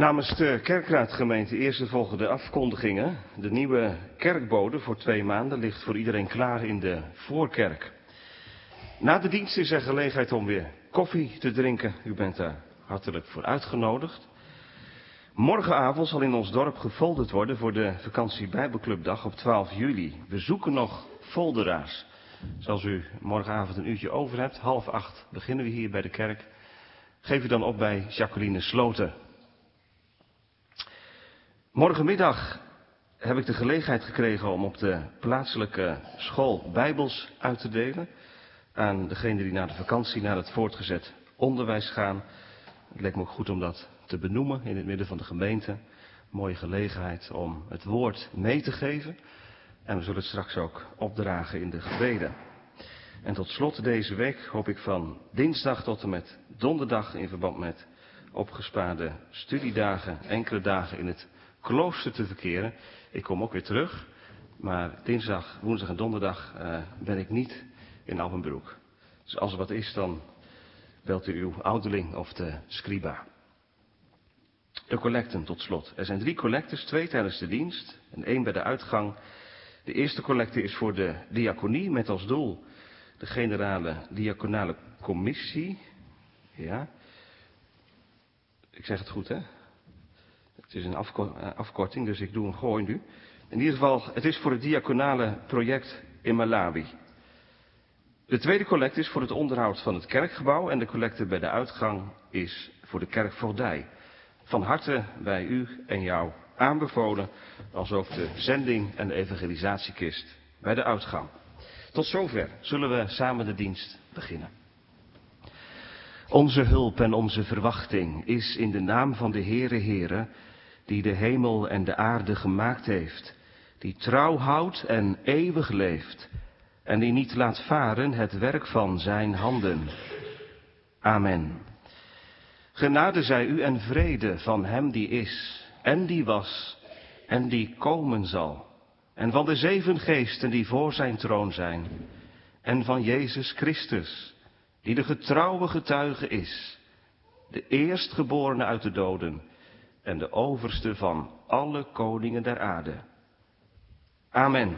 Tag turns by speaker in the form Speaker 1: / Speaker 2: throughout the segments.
Speaker 1: Namens de Kerkraadgemeente eerstvolgende afkondigingen. De nieuwe kerkbode voor 2 maanden ligt voor iedereen klaar in de voorkerk. Na de dienst is er gelegenheid om weer koffie te drinken. U bent daar hartelijk voor uitgenodigd. Morgenavond zal in ons dorp gefolderd worden voor de vakantie Bijbelclubdag op 12 juli. We zoeken nog folderaars. Dus als u morgenavond een uurtje over hebt, 7:30 beginnen we hier bij de kerk. Geef u dan op bij Jacqueline Sloten. Morgenmiddag heb ik de gelegenheid gekregen om op de plaatselijke school Bijbels uit te delen aan degenen die na de vakantie naar het voortgezet onderwijs gaan. Het leek me ook goed om dat te benoemen in het midden van de gemeente. Mooie gelegenheid om het woord mee te geven. En we zullen het straks ook opdragen in de gebeden. En tot slot deze week hoop ik van dinsdag tot en met donderdag in verband met opgespaarde studiedagen, enkele dagen in het klooster te verkeren. Ik kom ook weer terug, maar dinsdag, woensdag en donderdag ben ik niet in Alpenbroek. Dus als er wat is, dan belt u uw ouderling of de scriba. De collecten tot slot. Er zijn 3 collectes, 2 tijdens de dienst en 1 bij de uitgang. De eerste collecte is voor de diaconie met als doel de generale diaconale commissie. Ja, ik zeg het goed hè. Het is een afkorting, dus ik doe een gooi nu. In ieder geval, het is voor het diaconale project in Malawi. De tweede collecte is voor het onderhoud van het kerkgebouw en de collecte bij de uitgang is voor de kerkvoogdij. Van harte bij u en jou aanbevolen, als ook de zending en de evangelisatiekist bij de uitgang. Tot zover zullen we samen de dienst beginnen. Onze hulp en onze verwachting is in de naam van de Heere, die de hemel en de aarde gemaakt heeft, die trouw houdt en eeuwig leeft, en die niet laat varen het werk van zijn handen. Amen. Genade zij u en vrede van hem die is, en die was, en die komen zal, en van de 7 geesten die voor zijn troon zijn, en van Jezus Christus, die de getrouwe getuige is, de eerstgeborene uit de doden, en de overste van alle koningen der aarde. Amen.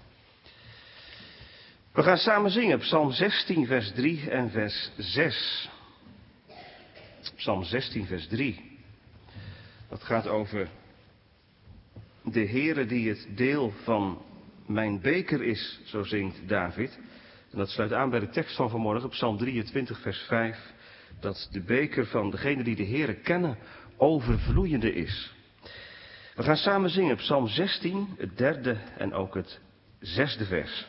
Speaker 1: We gaan samen zingen, Psalm 16, vers 3 en vers 6. Psalm 16, vers 3. Dat gaat over de Heere die het deel van mijn beker is, zo zingt David. En dat sluit aan bij de tekst van vanmorgen, Psalm 23, vers 5. Dat de beker van degene die de Heere kennen overvloeiende is. We gaan samen zingen, Psalm 16, het 3e en ook het 6e vers.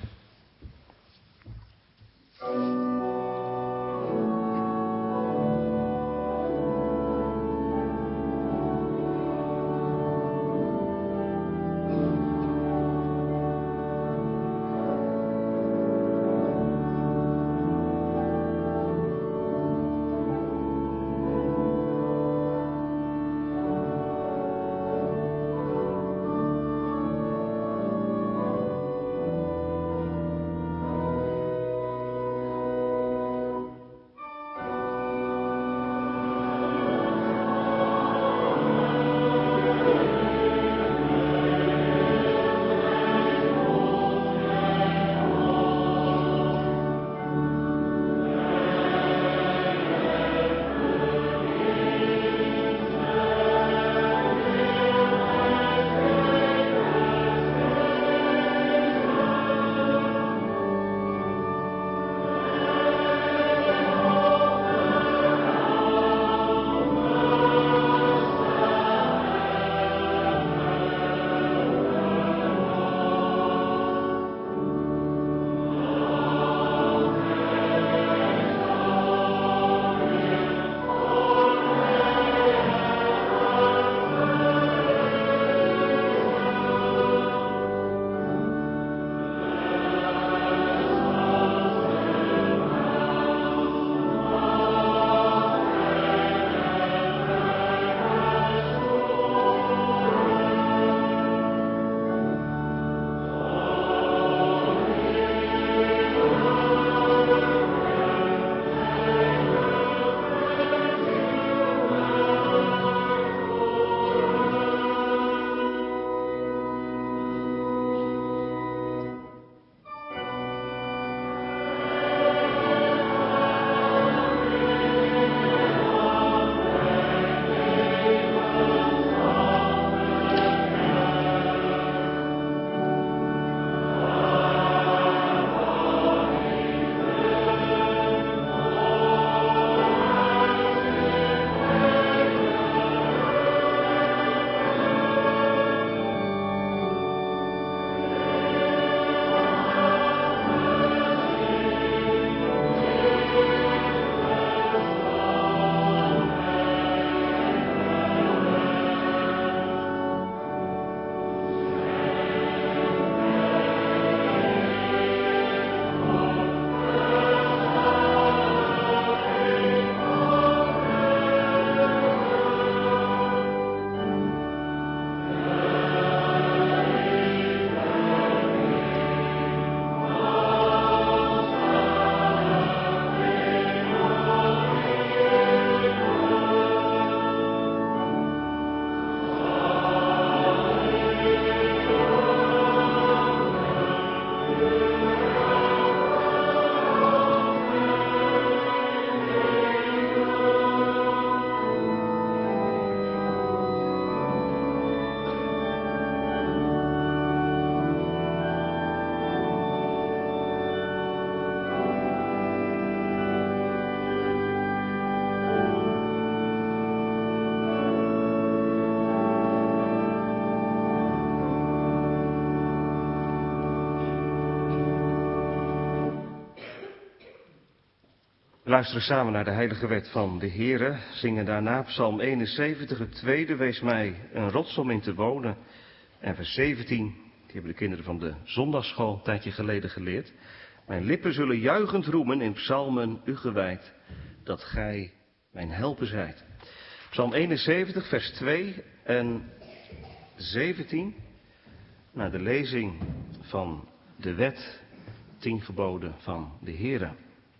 Speaker 1: We luisteren samen naar de heilige wet van de Heere, zingen daarna Psalm 71, het tweede, wees mij een rots om in te wonen. En vers 17, die hebben de kinderen van de zondagsschool een tijdje geleden geleerd. Mijn lippen zullen juichend roemen in psalmen u gewijd, dat gij mijn helper zijt. Psalm 71, vers 2 en 17, naar de lezing van de wet, 10 geboden van de Heere.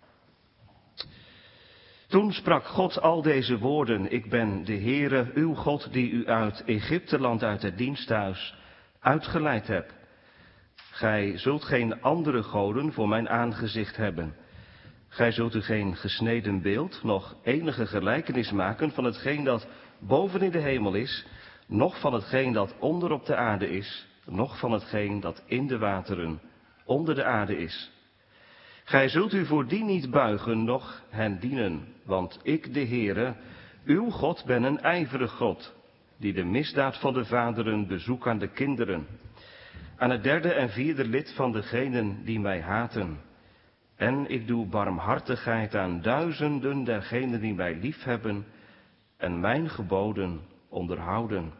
Speaker 1: Toen sprak God al deze woorden, ik ben de Heere, uw God, die u uit Egypteland, uit het diensthuis, uitgeleid heb. Gij zult geen andere goden voor mijn aangezicht hebben. Gij zult u geen gesneden beeld, noch enige gelijkenis maken van hetgeen dat boven in de hemel is, noch van hetgeen dat onder op de aarde is, noch van hetgeen dat in de wateren onder de aarde is. Gij zult u voor die niet buigen, noch hen dienen, want ik, de Heere, uw God, ben een ijverig God, die de misdaad van de vaderen bezoekt aan de kinderen, aan het derde en vierde lid van degenen die mij haten. En ik doe barmhartigheid aan duizenden dergenen die mij liefhebben en mijn geboden onderhouden.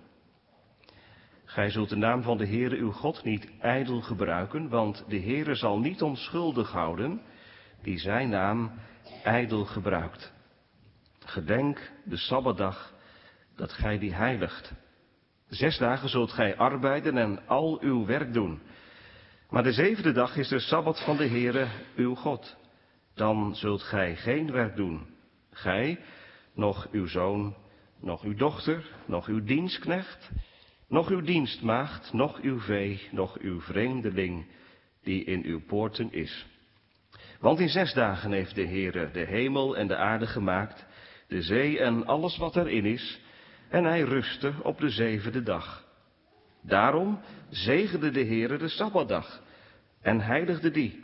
Speaker 1: Gij zult de naam van de Heere uw God niet ijdel gebruiken, want de Heere zal niet onschuldig houden die zijn naam ijdel gebruikt. Gedenk de Sabbatdag, dat gij die heiligt. 6 dagen zult gij arbeiden en al uw werk doen. Maar de 7e dag is de Sabbat van de Heere uw God. Dan zult gij geen werk doen. Gij, noch uw zoon, noch uw dochter, noch uw dienstknecht, noch uw dienstmaagd, noch uw vee, noch uw vreemdeling, die in uw poorten is. Want in 6 dagen heeft de Heere de hemel en de aarde gemaakt, de zee en alles wat erin is, en hij rustte op de 7e dag. Daarom zegende de Heere de Sabbatdag en heiligde die.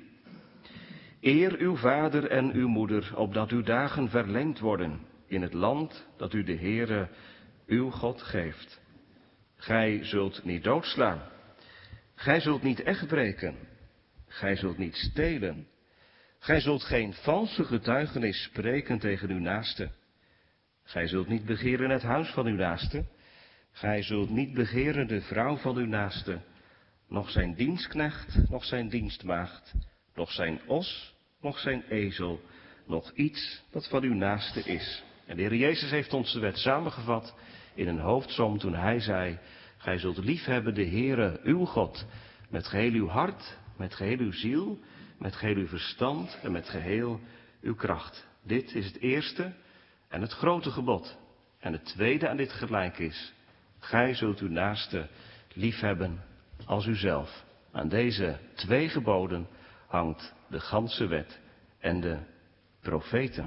Speaker 1: Eer uw vader en uw moeder, opdat uw dagen verlengd worden in het land dat u de Heere uw God geeft. Gij zult niet doodslaan. Gij zult niet echtbreken. Gij zult niet stelen. Gij zult geen valse getuigenis spreken tegen uw naaste. Gij zult niet begeren het huis van uw naaste. Gij zult niet begeren de vrouw van uw naaste, noch zijn dienstknecht, noch zijn dienstmaagd, noch zijn os, noch zijn ezel, noch iets dat van uw naaste is. En de Heer Jezus heeft ons de wet samengevat in een hoofdsom toen hij zei, gij zult liefhebben de Heere uw God, met geheel uw hart, met geheel uw ziel, met geheel uw verstand en met geheel uw kracht. Dit is het eerste en het grote gebod. En het tweede aan dit gelijk is, gij zult uw naaste liefhebben als uzelf. Aan deze 2 geboden hangt de ganse wet en de profeten.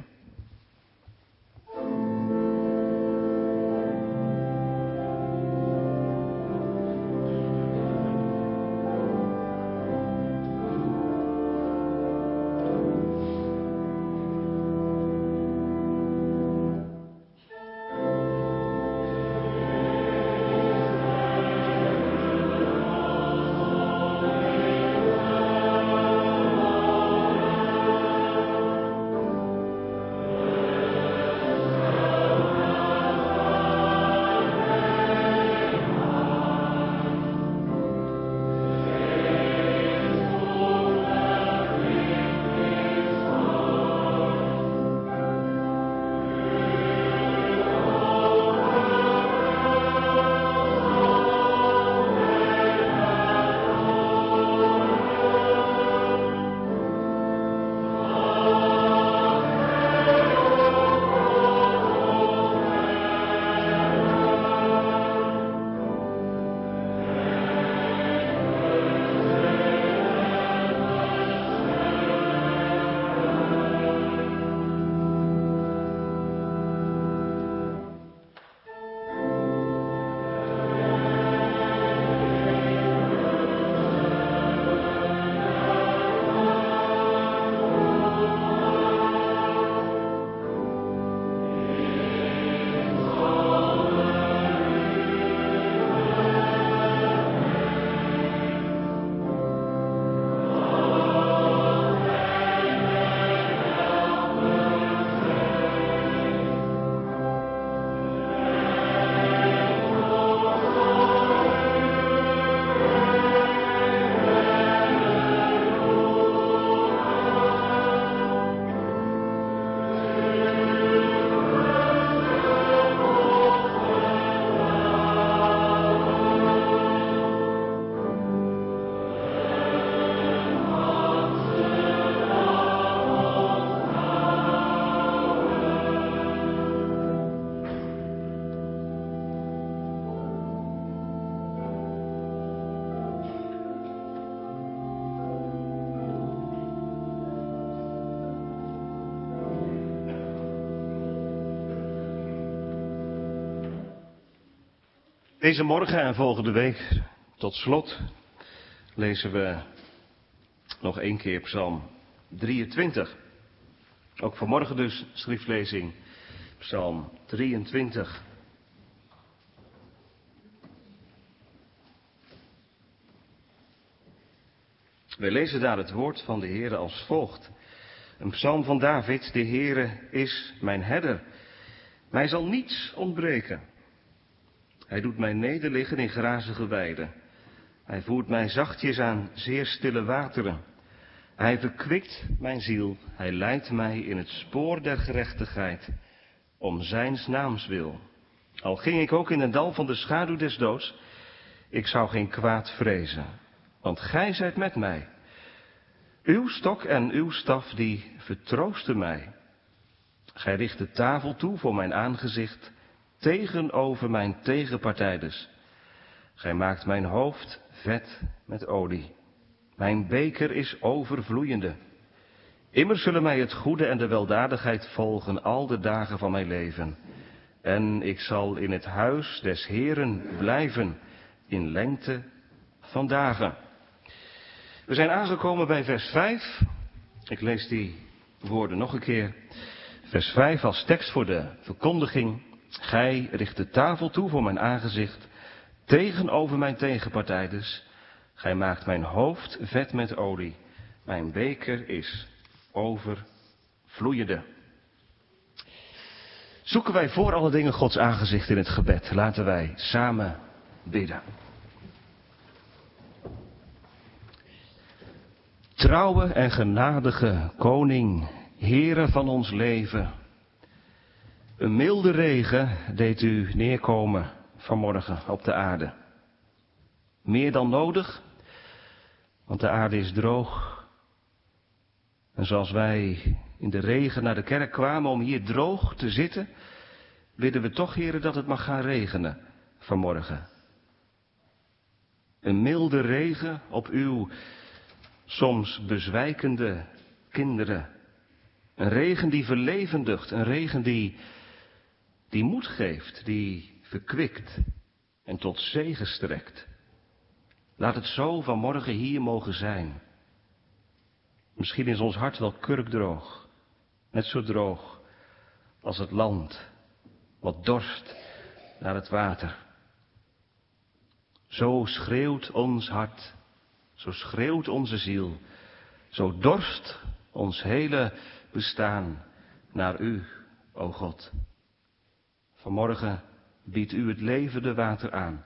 Speaker 1: Deze morgen en volgende week tot slot lezen we nog 1 keer Psalm 23. Ook vanmorgen dus schriftlezing Psalm 23. Wij lezen daar het woord van de Heere als volgt. Een psalm van David: de Heere is mijn herder. Mij zal niets ontbreken. Hij doet mij nederliggen in grazige weiden. Hij voert mij zachtjes aan zeer stille wateren. Hij verkwikt mijn ziel. Hij leidt mij in het spoor der gerechtigheid, om zijns naams wil. Al ging ik ook in een dal van de schaduw des doods, ik zou geen kwaad vrezen, want gij zijt met mij. Uw stok en uw staf, die vertroosten mij. Gij richt de tafel toe voor mijn aangezicht, tegenover mijn tegenpartijders. Gij maakt mijn hoofd vet met olie. Mijn beker is overvloeiende. Immer zullen mij het goede en de weldadigheid volgen al de dagen van mijn leven. En ik zal in het huis des Heeren blijven, in lengte van dagen. We zijn aangekomen bij vers 5. Ik lees die woorden nog een keer. Vers 5 als tekst voor de verkondiging. Gij richt de tafel toe voor mijn aangezicht, tegenover mijn tegenpartijders. Gij maakt mijn hoofd vet met olie. Mijn beker is overvloeiende. Zoeken wij voor alle dingen Gods aangezicht in het gebed. Laten wij samen bidden. Trouwe en genadige Koning, Heere van ons leven. Een milde regen deed u neerkomen vanmorgen op de aarde. Meer dan nodig, want de aarde is droog. En zoals wij in de regen naar de kerk kwamen om hier droog te zitten, bidden we toch, Heere, dat het mag gaan regenen vanmorgen. Een milde regen op uw soms bezwijkende kinderen. Een regen die verlevendigt, een regen die moed geeft, die verkwikt en tot zegen strekt. Laat het zo vanmorgen hier mogen zijn. Misschien is ons hart wel kurkdroog, net zo droog als het land wat dorst naar het water. Zo schreeuwt ons hart, zo schreeuwt onze ziel, zo dorst ons hele bestaan naar u, o God. Vanmorgen biedt u het levende water aan.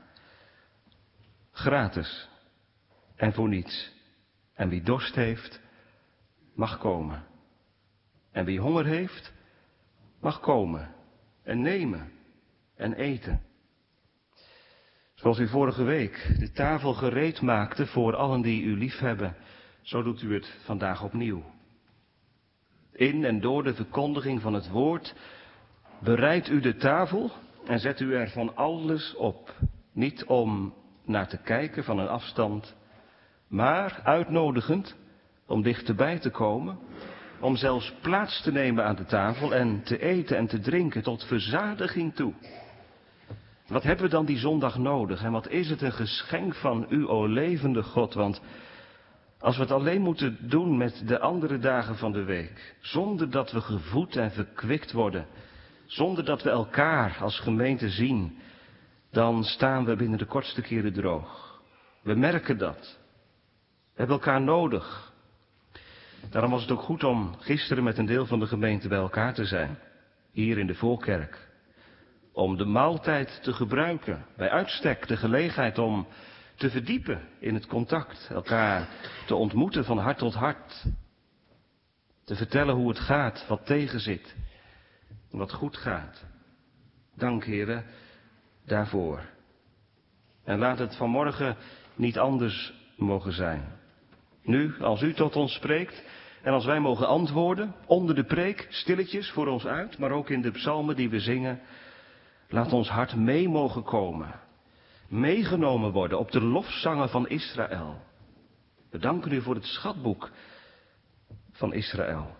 Speaker 1: Gratis en voor niets. En wie dorst heeft, mag komen. En wie honger heeft, mag komen en nemen en eten. Zoals u vorige week de tafel gereed maakte voor allen die u liefhebben, zo doet u het vandaag opnieuw. In en door de verkondiging van het woord bereidt u de tafel en zet u er van alles op. Niet om naar te kijken van een afstand, maar uitnodigend om dichterbij te komen, om zelfs plaats te nemen aan de tafel en te eten en te drinken tot verzadiging toe. Wat hebben we dan die zondag nodig en wat is het een geschenk van u, o levende God, want als we het alleen moeten doen met de andere dagen van de week, zonder dat we gevoed en verkwikt worden, zonder dat we elkaar als gemeente zien, dan staan we binnen de kortste keren droog. We merken dat. We hebben elkaar nodig. Daarom was het ook goed om gisteren met een deel van de gemeente bij elkaar te zijn, hier in de voorkerk. Om de maaltijd te gebruiken, bij uitstek de gelegenheid om te verdiepen in het contact, elkaar te ontmoeten van hart tot hart. Te vertellen hoe het gaat, wat tegenzit, wat goed gaat. Dank, Heere, daarvoor. En laat het vanmorgen niet anders mogen zijn. Nu, als u tot ons spreekt en als wij mogen antwoorden, onder de preek, stilletjes voor ons uit, maar ook in de psalmen die we zingen, laat ons hart mee mogen komen, meegenomen worden op de lofzangen van Israël. We danken u voor het schatboek van Israël,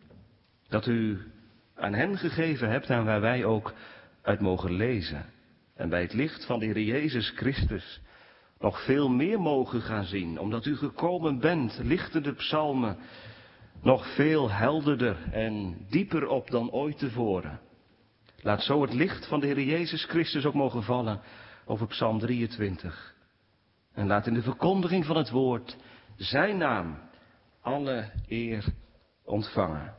Speaker 1: dat u aan hen gegeven hebt en waar wij ook uit mogen lezen. en bij het licht van de Heer Jezus Christus nog veel meer mogen gaan zien, omdat u gekomen bent, lichten de psalmen nog veel helderder en dieper op dan ooit tevoren. Laat zo het licht van de Heer Jezus Christus ook mogen vallen over Psalm 23. En laat in de verkondiging van het woord zijn naam alle eer ontvangen.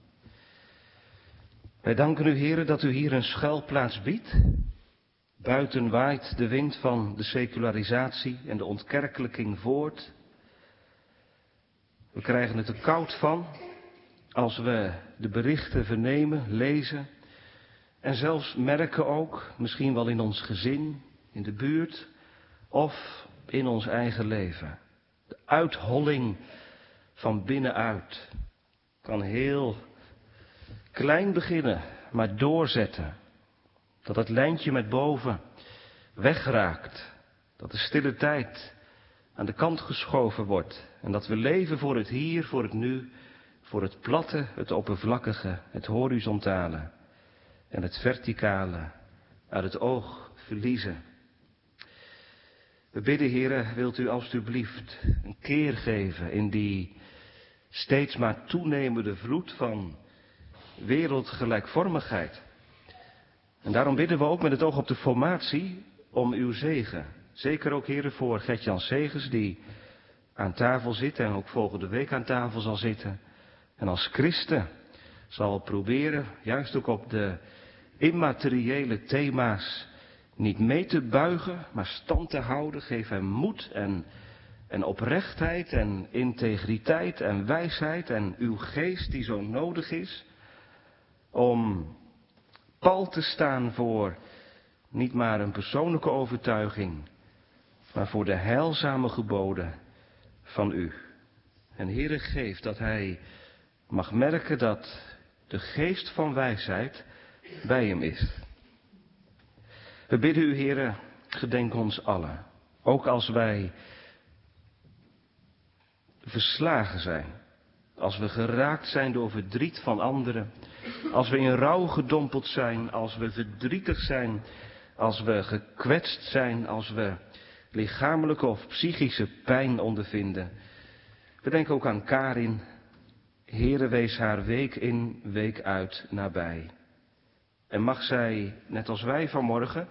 Speaker 1: Wij danken u, Heere, dat u hier een schuilplaats biedt. Buiten waait de wind van de secularisatie en de ontkerkelijking voort. We krijgen het er koud van als we de berichten vernemen, lezen en zelfs merken ook, misschien wel in ons gezin, in de buurt of in ons eigen leven. De uitholling van binnenuit kan heel klein beginnen, maar doorzetten. Dat het lijntje met boven wegraakt. Dat de stille tijd aan de kant geschoven wordt. En dat we leven voor het hier, voor het nu, voor het platte, het oppervlakkige, het horizontale en het verticale uit het oog verliezen. We bidden, Heere, wilt u alstublieft een keer geven in die steeds maar toenemende vloed van wereldgelijkvormigheid. En daarom bidden we ook met het oog op de formatie om uw zegen. Zeker ook, Heere, voor Gert-Jan Segers, die aan tafel zit en ook volgende week aan tafel zal zitten. En als christen zal proberen, juist ook op de immateriële thema's, niet mee te buigen, maar stand te houden. Geef hem moed en oprechtheid en integriteit en wijsheid en uw geest die zo nodig is om pal te staan voor niet maar een persoonlijke overtuiging, maar voor de heilzame geboden van u. En Heere, geef dat hij mag merken dat de geest van wijsheid bij hem is. We bidden u, Heere, gedenk ons allen. Ook als wij verslagen zijn. Als we geraakt zijn door verdriet van anderen. Als we in rouw gedompeld zijn. Als we verdrietig zijn. Als we gekwetst zijn. Als we lichamelijke of psychische pijn ondervinden. We denken ook aan Karin. Heere, wees haar week in, week uit nabij. En mag zij, net als wij vanmorgen,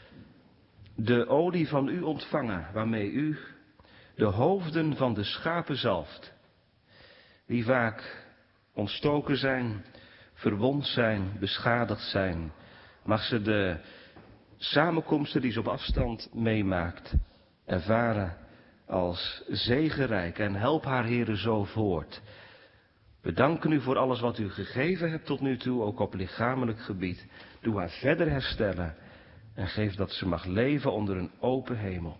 Speaker 1: de olie van u ontvangen, waarmee u de hoofden van de schapen zalft, die vaak ontstoken zijn, verwond zijn, beschadigd zijn. Mag ze de samenkomsten die ze op afstand meemaakt, ervaren als zegenrijk en help haar, Heere, zo voort. We danken u voor alles wat u gegeven hebt tot nu toe, ook op lichamelijk gebied. Doe haar verder herstellen en geef dat ze mag leven onder een open hemel.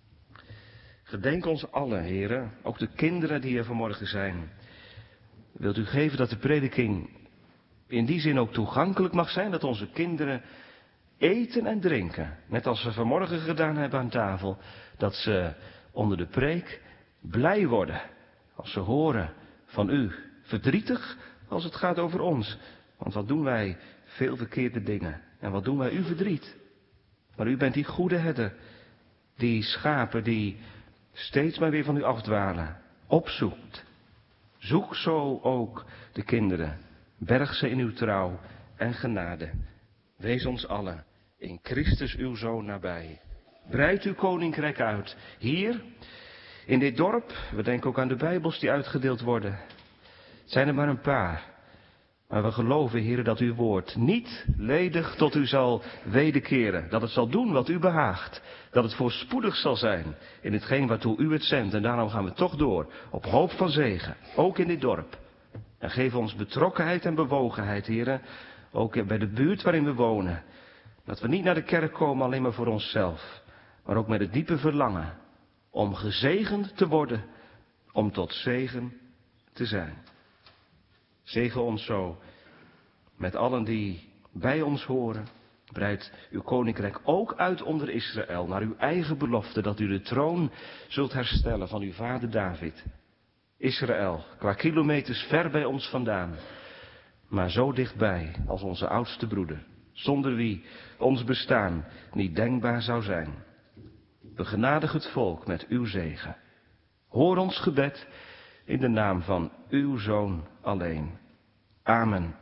Speaker 1: Gedenk ons allen, Heere, ook de kinderen die er vanmorgen zijn. Wilt u geven dat de prediking in die zin ook toegankelijk mag zijn, dat onze kinderen eten en drinken, net als we vanmorgen gedaan hebben aan tafel, dat ze onder de preek blij worden als ze horen van u. Verdrietig als het gaat over ons. Want wat doen wij? Veel verkeerde dingen. En wat doen wij? U verdriet. Maar u bent die goede herder. Die schapen die steeds maar weer van u afdwalen. Opzoekt. Zoek zo ook de kinderen. Berg ze in uw trouw en genade. Wees ons allen in Christus uw Zoon nabij. Breid uw koninkrijk uit. Hier, in dit dorp. We denken ook aan de Bijbels die uitgedeeld worden. Het zijn er maar een paar. Maar we geloven, Heere, dat uw woord niet ledig tot u zal wederkeren. Dat het zal doen wat u behaagt. Dat het voorspoedig zal zijn in hetgeen waartoe u het zendt. En daarom gaan we toch door op hoop van zegen. Ook in dit dorp. En geef ons betrokkenheid en bewogenheid, Heere. Ook bij de buurt waarin we wonen. Dat we niet naar de kerk komen alleen maar voor onszelf. Maar ook met het diepe verlangen om gezegend te worden. Om tot zegen te zijn. Zegen ons zo met allen die bij ons horen. Breid uw koninkrijk ook uit onder Israël, naar uw eigen belofte, dat u de troon zult herstellen van uw vader David. Israël, qua kilometers ver bij ons vandaan, maar zo dichtbij als onze oudste broeder. zonder wie ons bestaan niet denkbaar zou zijn. Begenadig het volk met uw zegen. Hoor ons gebed in de naam van uw Zoon alleen. Amen.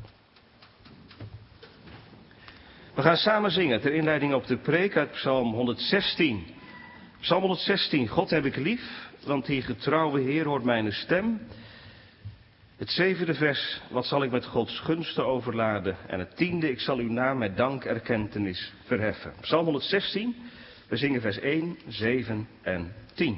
Speaker 1: We gaan samen zingen ter inleiding op de preek uit Psalm 116. Psalm 116, God heb ik lief, want die getrouwe Heer hoort mijn stem. Het 7e vers, wat zal ik met Gods gunsten overladen? En het 10e, ik zal uw naam met dankerkentenis verheffen. Psalm 116, we zingen vers 1, 7 en 10.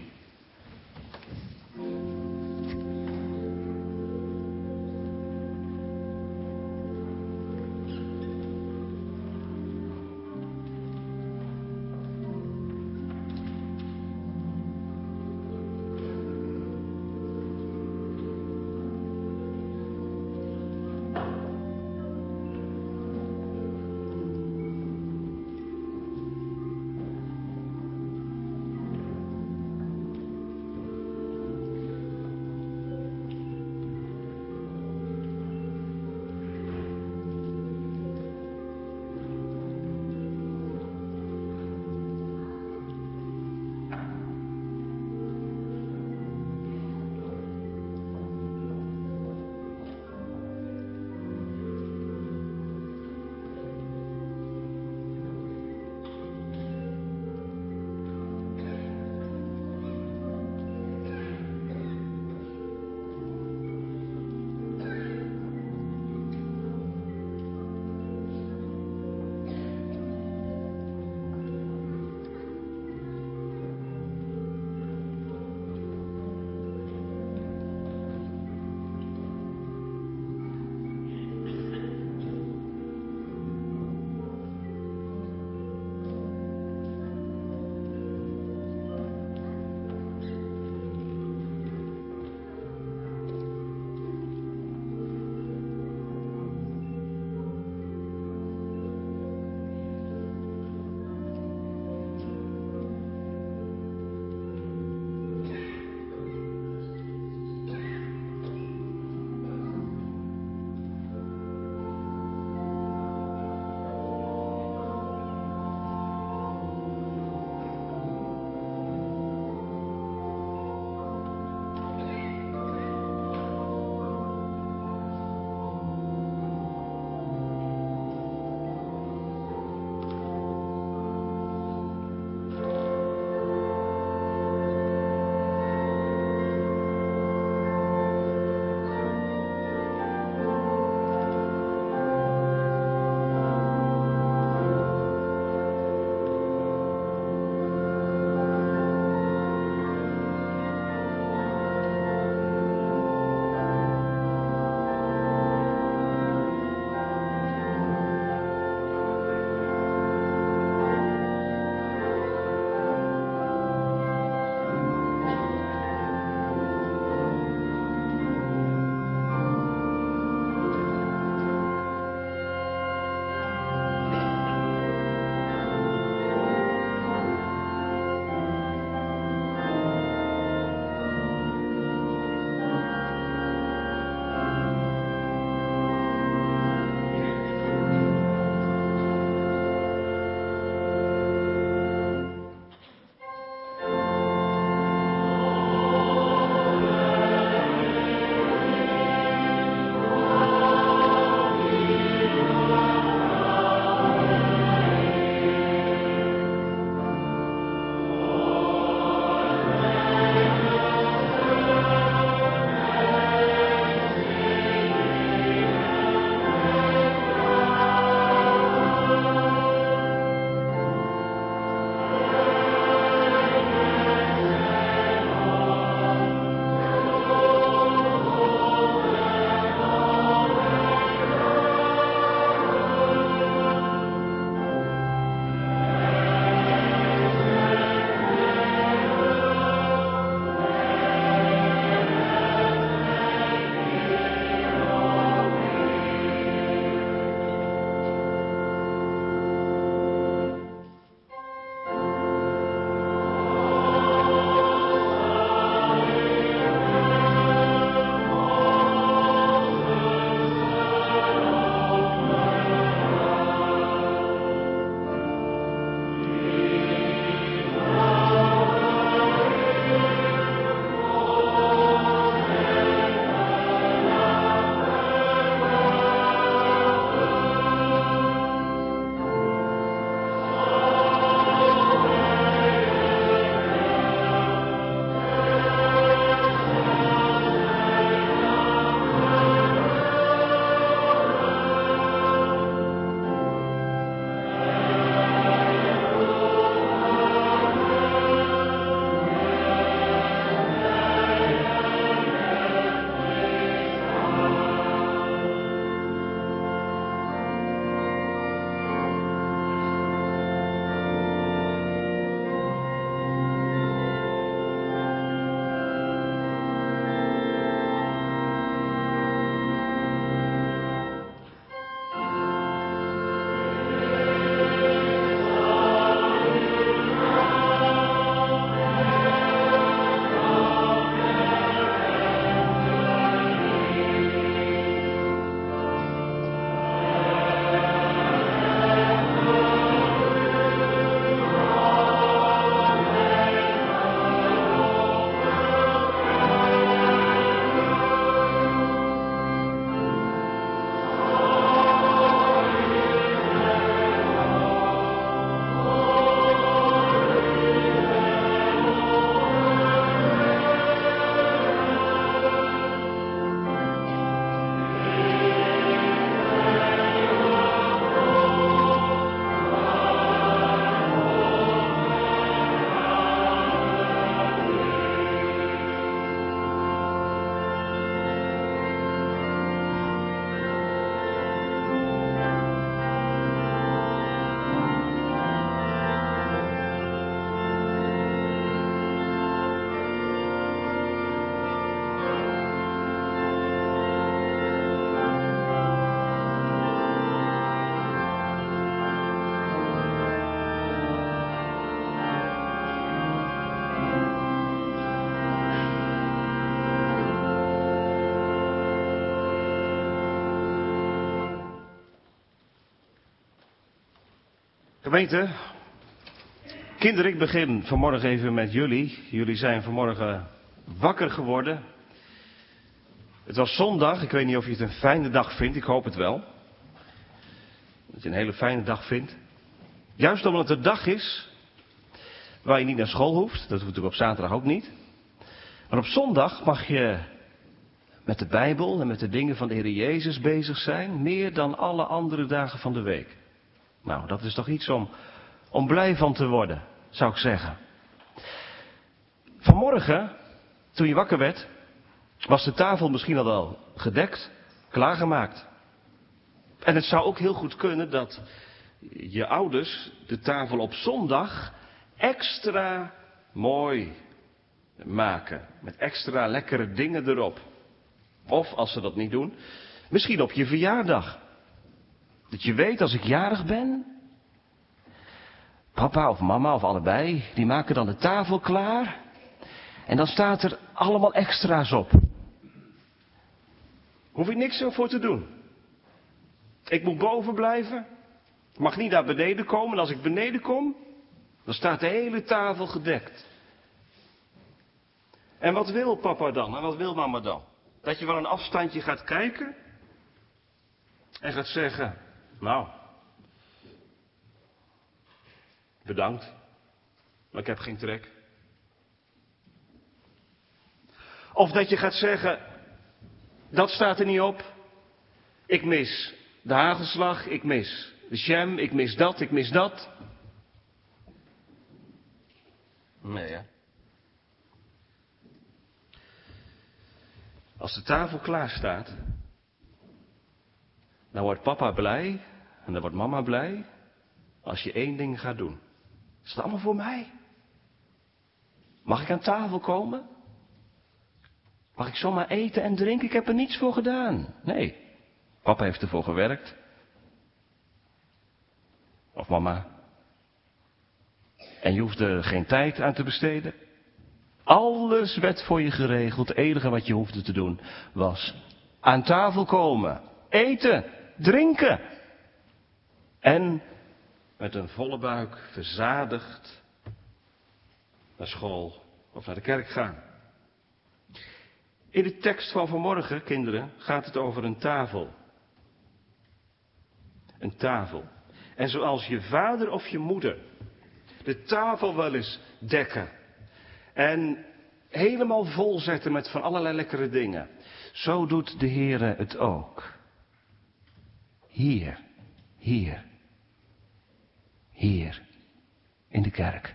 Speaker 1: Gemeente, kinderen, ik begin vanmorgen even met jullie. Jullie zijn vanmorgen wakker geworden. Het was zondag, ik weet niet of je het een fijne dag vindt, ik hoop het wel. Dat je een hele fijne dag vindt. Juist omdat het een dag is waar je niet naar school hoeft, dat hoeft natuurlijk op zaterdag ook niet. Maar op zondag mag je met de Bijbel en met de dingen van de Heer Jezus bezig zijn, meer dan alle andere dagen van de week. Nou, dat is toch iets om blij van te worden, zou ik zeggen. Vanmorgen, toen je wakker werd, was de tafel misschien al wel gedekt, klaargemaakt. En het zou ook heel goed kunnen dat je ouders de tafel op zondag extra mooi maken. Met extra lekkere dingen erop. Of, als ze dat niet doen, misschien op je verjaardag. Dat je weet, als ik jarig ben, papa of mama of allebei, die maken dan de tafel klaar. En dan staat er allemaal extra's op. Hoef ik niks voor te doen. Ik moet boven blijven. Ik mag niet naar beneden komen. En als ik beneden kom, dan staat de hele tafel gedekt. En wat wil papa dan? En wat wil mama dan? Dat je wel een afstandje gaat kijken. En gaat zeggen, nou, bedankt. Maar ik heb geen trek. Of dat je gaat zeggen, dat staat er niet op. Ik mis de hagelslag, ik mis de jam, ik mis dat, ik mis dat. Nee, hè. Als de tafel klaar staat, dan wordt papa blij en dan wordt mama blij als je één ding gaat doen. Is het allemaal voor mij? Mag ik aan tafel komen? Mag ik zomaar eten en drinken? Ik heb er niets voor gedaan. Nee, papa heeft ervoor gewerkt. Of mama. En je hoeft er geen tijd aan te besteden. Alles werd voor je geregeld. Het enige wat je hoefde te doen was aan tafel komen. Eten, drinken. En met een volle buik verzadigd naar school of naar de kerk gaan. In de tekst van vanmorgen, kinderen, gaat het over een tafel. Een tafel. En zoals je vader of je moeder de tafel wel eens dekken en helemaal vol zetten met van allerlei lekkere dingen, zo doet de Heere het ook. Hier, hier, hier, in de kerk.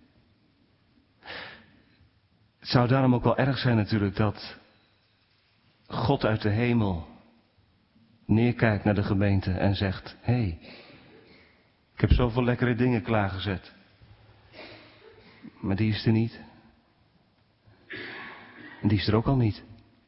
Speaker 1: Het zou daarom ook wel erg zijn natuurlijk dat God uit de hemel neerkijkt naar de gemeente en zegt, hé, ik heb zoveel lekkere dingen klaargezet. Maar die is er niet. En die is er ook al niet.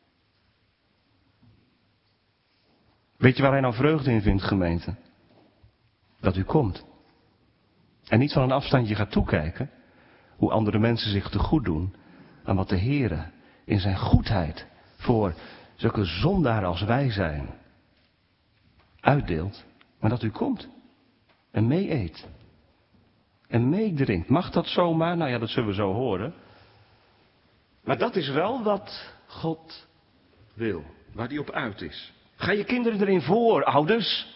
Speaker 1: Weet je waar hij nou vreugde in vindt, gemeente? Dat u komt. En niet van een afstandje gaat toekijken hoe andere mensen zich te goed doen aan wat de Heere in zijn goedheid voor zulke zondaren als wij zijn uitdeelt, maar dat u komt en mee eet en meedrinkt. Mag dat zomaar? Nou ja, dat zullen we zo horen. Maar dat is wel wat God wil, waar hij op uit is. Ga je kinderen erin voor, ouders?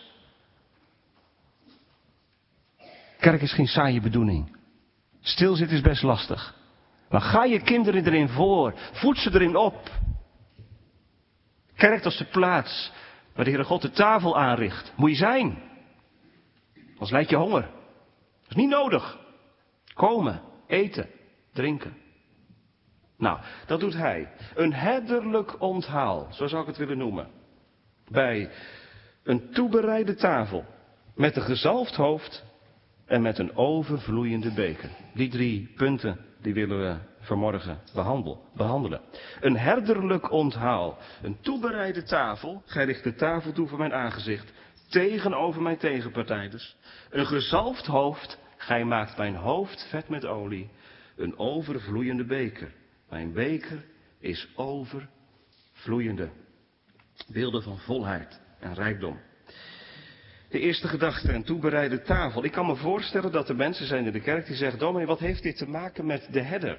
Speaker 1: Kerk is geen saaie bedoeling. Stilzitten is best lastig. Maar ga je kinderen erin voor, voed ze erin op. Kerk als de plaats waar de Heere God de tafel aanricht. Moet je zijn. Anders lijdt je honger. Dat is niet nodig. Komen, eten, drinken. Nou, dat doet hij. Een herderlijk onthaal, zo zou ik het willen noemen. Bij een toebereide tafel. Met een gezalfd hoofd en met een overvloeiende beker. Die 3 punten, die willen we vanmorgen behandelen. Een herderlijk onthaal. Een toebereide tafel. Gij richt de tafel toe voor mijn aangezicht. Tegenover mijn tegenpartijders. Een gezalfd hoofd. Gij maakt mijn hoofd vet met olie. Een overvloeiende beker. Mijn beker is overvloeiende. Beelden van volheid en rijkdom. De eerste gedachte, een toebereide tafel. Ik kan me voorstellen dat er mensen zijn in de kerk die zeggen, dominee, wat heeft dit te maken met de herder?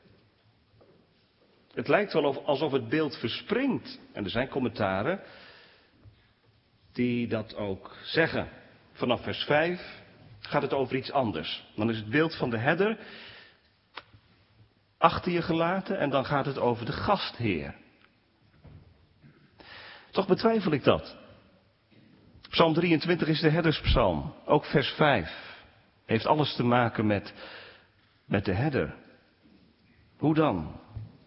Speaker 1: Het lijkt wel alsof het beeld verspringt. En er zijn commentaren die dat ook zeggen. Vanaf vers 5 gaat het over iets anders. Dan is het beeld van de herder achter je gelaten en dan gaat het over de gastheer. Toch betwijfel ik dat. Psalm 23 is de herderspsalm. Ook vers 5 heeft alles te maken met de herder. Hoe dan?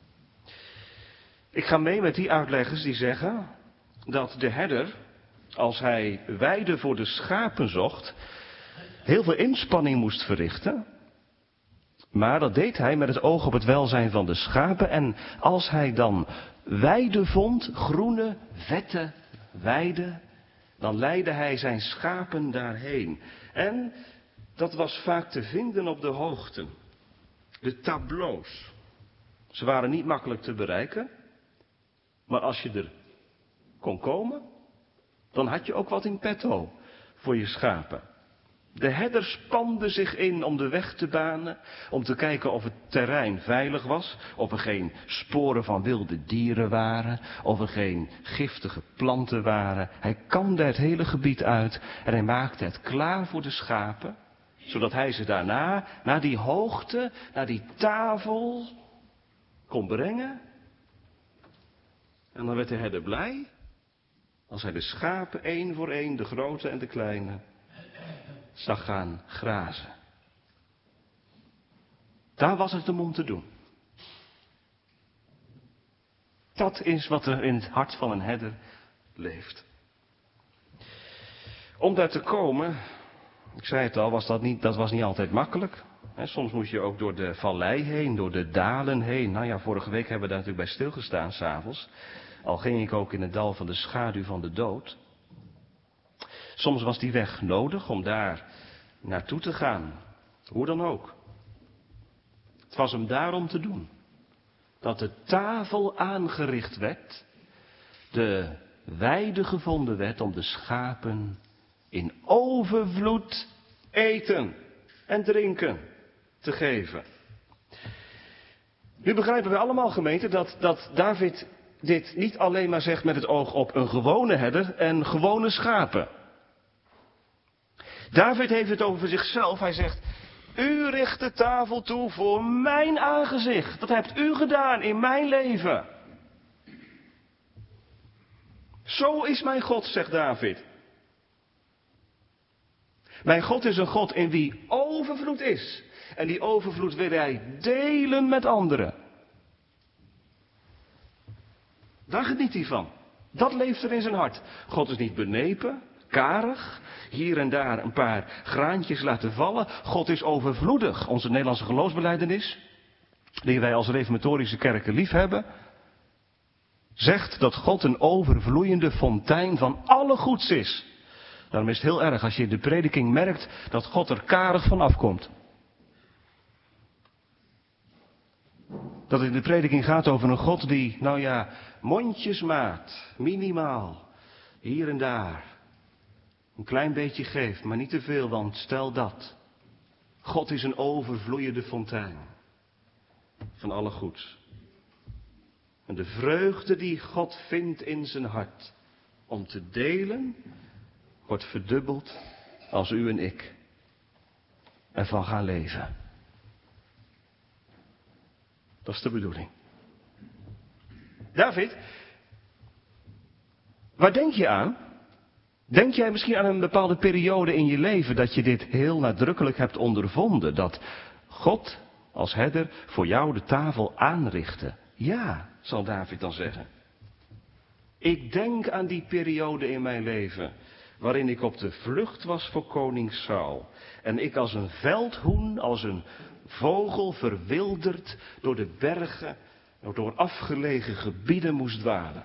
Speaker 1: Ik ga mee met die uitleggers die zeggen dat de herder, als hij weide voor de schapen zocht, heel veel inspanning moest verrichten. Maar dat deed hij met het oog op het welzijn van de schapen. En als hij dan weide vond, groene, vette weide, dan leidde hij zijn schapen daarheen. En dat was vaak te vinden op de hoogten. De tableaus. Ze waren niet makkelijk te bereiken. Maar als je er kon komen, dan had je ook wat in petto voor je schapen. De herder spande zich in om de weg te banen, om te kijken of het terrein veilig was, of er geen sporen van wilde dieren waren, of er geen giftige planten waren. Hij kamde het hele gebied uit en hij maakte het klaar voor de schapen, zodat hij ze daarna naar die hoogte, naar die tafel kon brengen. En dan werd de herder blij als hij de schapen één voor één, de grote en de kleine, zag gaan grazen. Daar was het hem om te doen. Dat is wat er in het hart van een herder leeft. Om daar te komen, ik zei het al, dat was niet altijd makkelijk. Soms moest je ook door de vallei heen, door de dalen heen. Nou ja, vorige week hebben we daar natuurlijk bij stilgestaan, 's avonds. Al ging ik ook in het dal van de schaduw van de dood. Soms was die weg nodig om daar naartoe te gaan. Hoe dan ook. Het was hem daarom te doen. Dat de tafel aangericht werd. De weide gevonden werd om de schapen in overvloed eten en drinken te geven. Nu begrijpen we allemaal, gemeente, dat David dit niet alleen maar zegt met het oog op een gewone herder en gewone schapen. David heeft het over zichzelf. Hij zegt, u richt de tafel toe voor mijn aangezicht. Dat hebt u gedaan in mijn leven. Zo is mijn God, zegt David. Mijn God is een God in wie overvloed is. En die overvloed wil hij delen met anderen. Daar geniet hij van. Dat leeft er in zijn hart. God is niet benepen, karig, hier en daar een paar graantjes laten vallen. God is overvloedig. Onze Nederlandse geloofsbelijdenis, die wij als reformatorische kerken lief hebben, zegt dat God een overvloeiende fontein van alle goeds is. Daarom is het heel erg als je in de prediking merkt dat God er karig van afkomt. Dat het in de prediking gaat over een God die, nou ja, mondjesmaat, minimaal, hier en daar, een klein beetje geeft, maar niet te veel, want stel dat. God is een overvloeiende fontein van alle goeds. En de vreugde die God vindt in zijn hart om te delen, wordt verdubbeld als u en ik ervan gaan leven. Dat is de bedoeling. David, waar denk je aan? Denk jij misschien aan een bepaalde periode in je leven dat je dit heel nadrukkelijk hebt ondervonden? Dat God als herder voor jou de tafel aanrichtte? Ja, zal David dan zeggen. Ik denk aan die periode in mijn leven waarin ik op de vlucht was voor koning Saul. En ik als een veldhoen, als een vogel verwilderd door de bergen, door afgelegen gebieden moest dwalen.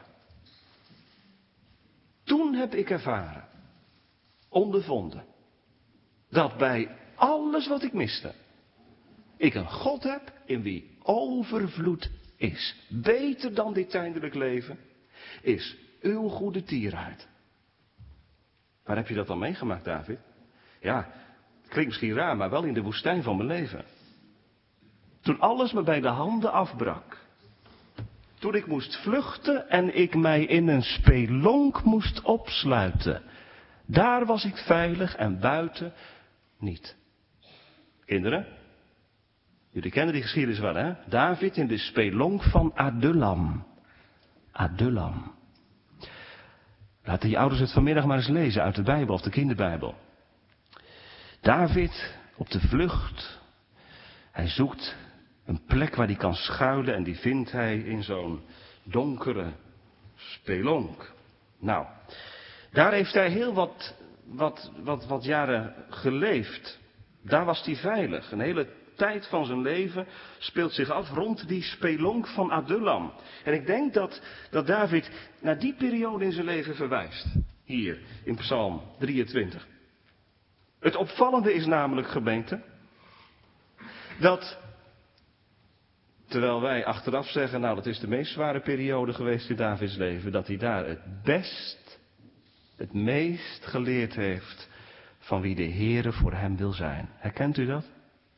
Speaker 1: Toen heb ik ervaren, ondervonden, dat bij alles wat ik miste, ik een God heb in wie overvloed is. Beter dan dit tijdelijk leven is uw goede tierheid. Waar heb je dat dan meegemaakt, David? Ja, het klinkt misschien raar, maar wel in de woestijn van mijn leven. Toen alles me bij de handen afbrak. Toen ik moest vluchten en ik mij in een spelonk moest opsluiten. Daar was ik veilig en buiten niet. Kinderen, jullie kennen die geschiedenis wel, hè? David in de spelonk van Adullam. Adullam. Laten je ouders het vanmiddag maar eens lezen uit de Bijbel of de kinderbijbel. David op de vlucht. Hij zoekt een plek waar hij kan schuilen en die vindt hij in zo'n donkere spelonk. Nou, daar heeft hij heel wat jaren geleefd. Daar was hij veilig. Een hele tijd van zijn leven speelt zich af rond die spelonk van Adullam. En ik denk dat David naar die periode in zijn leven verwijst. Hier in Psalm 23. Het opvallende is namelijk, gemeente, dat terwijl wij achteraf zeggen, nou dat is de meest zware periode geweest in Davids leven, dat hij daar het meest geleerd heeft van wie de Heere voor hem wil zijn. Herkent u dat?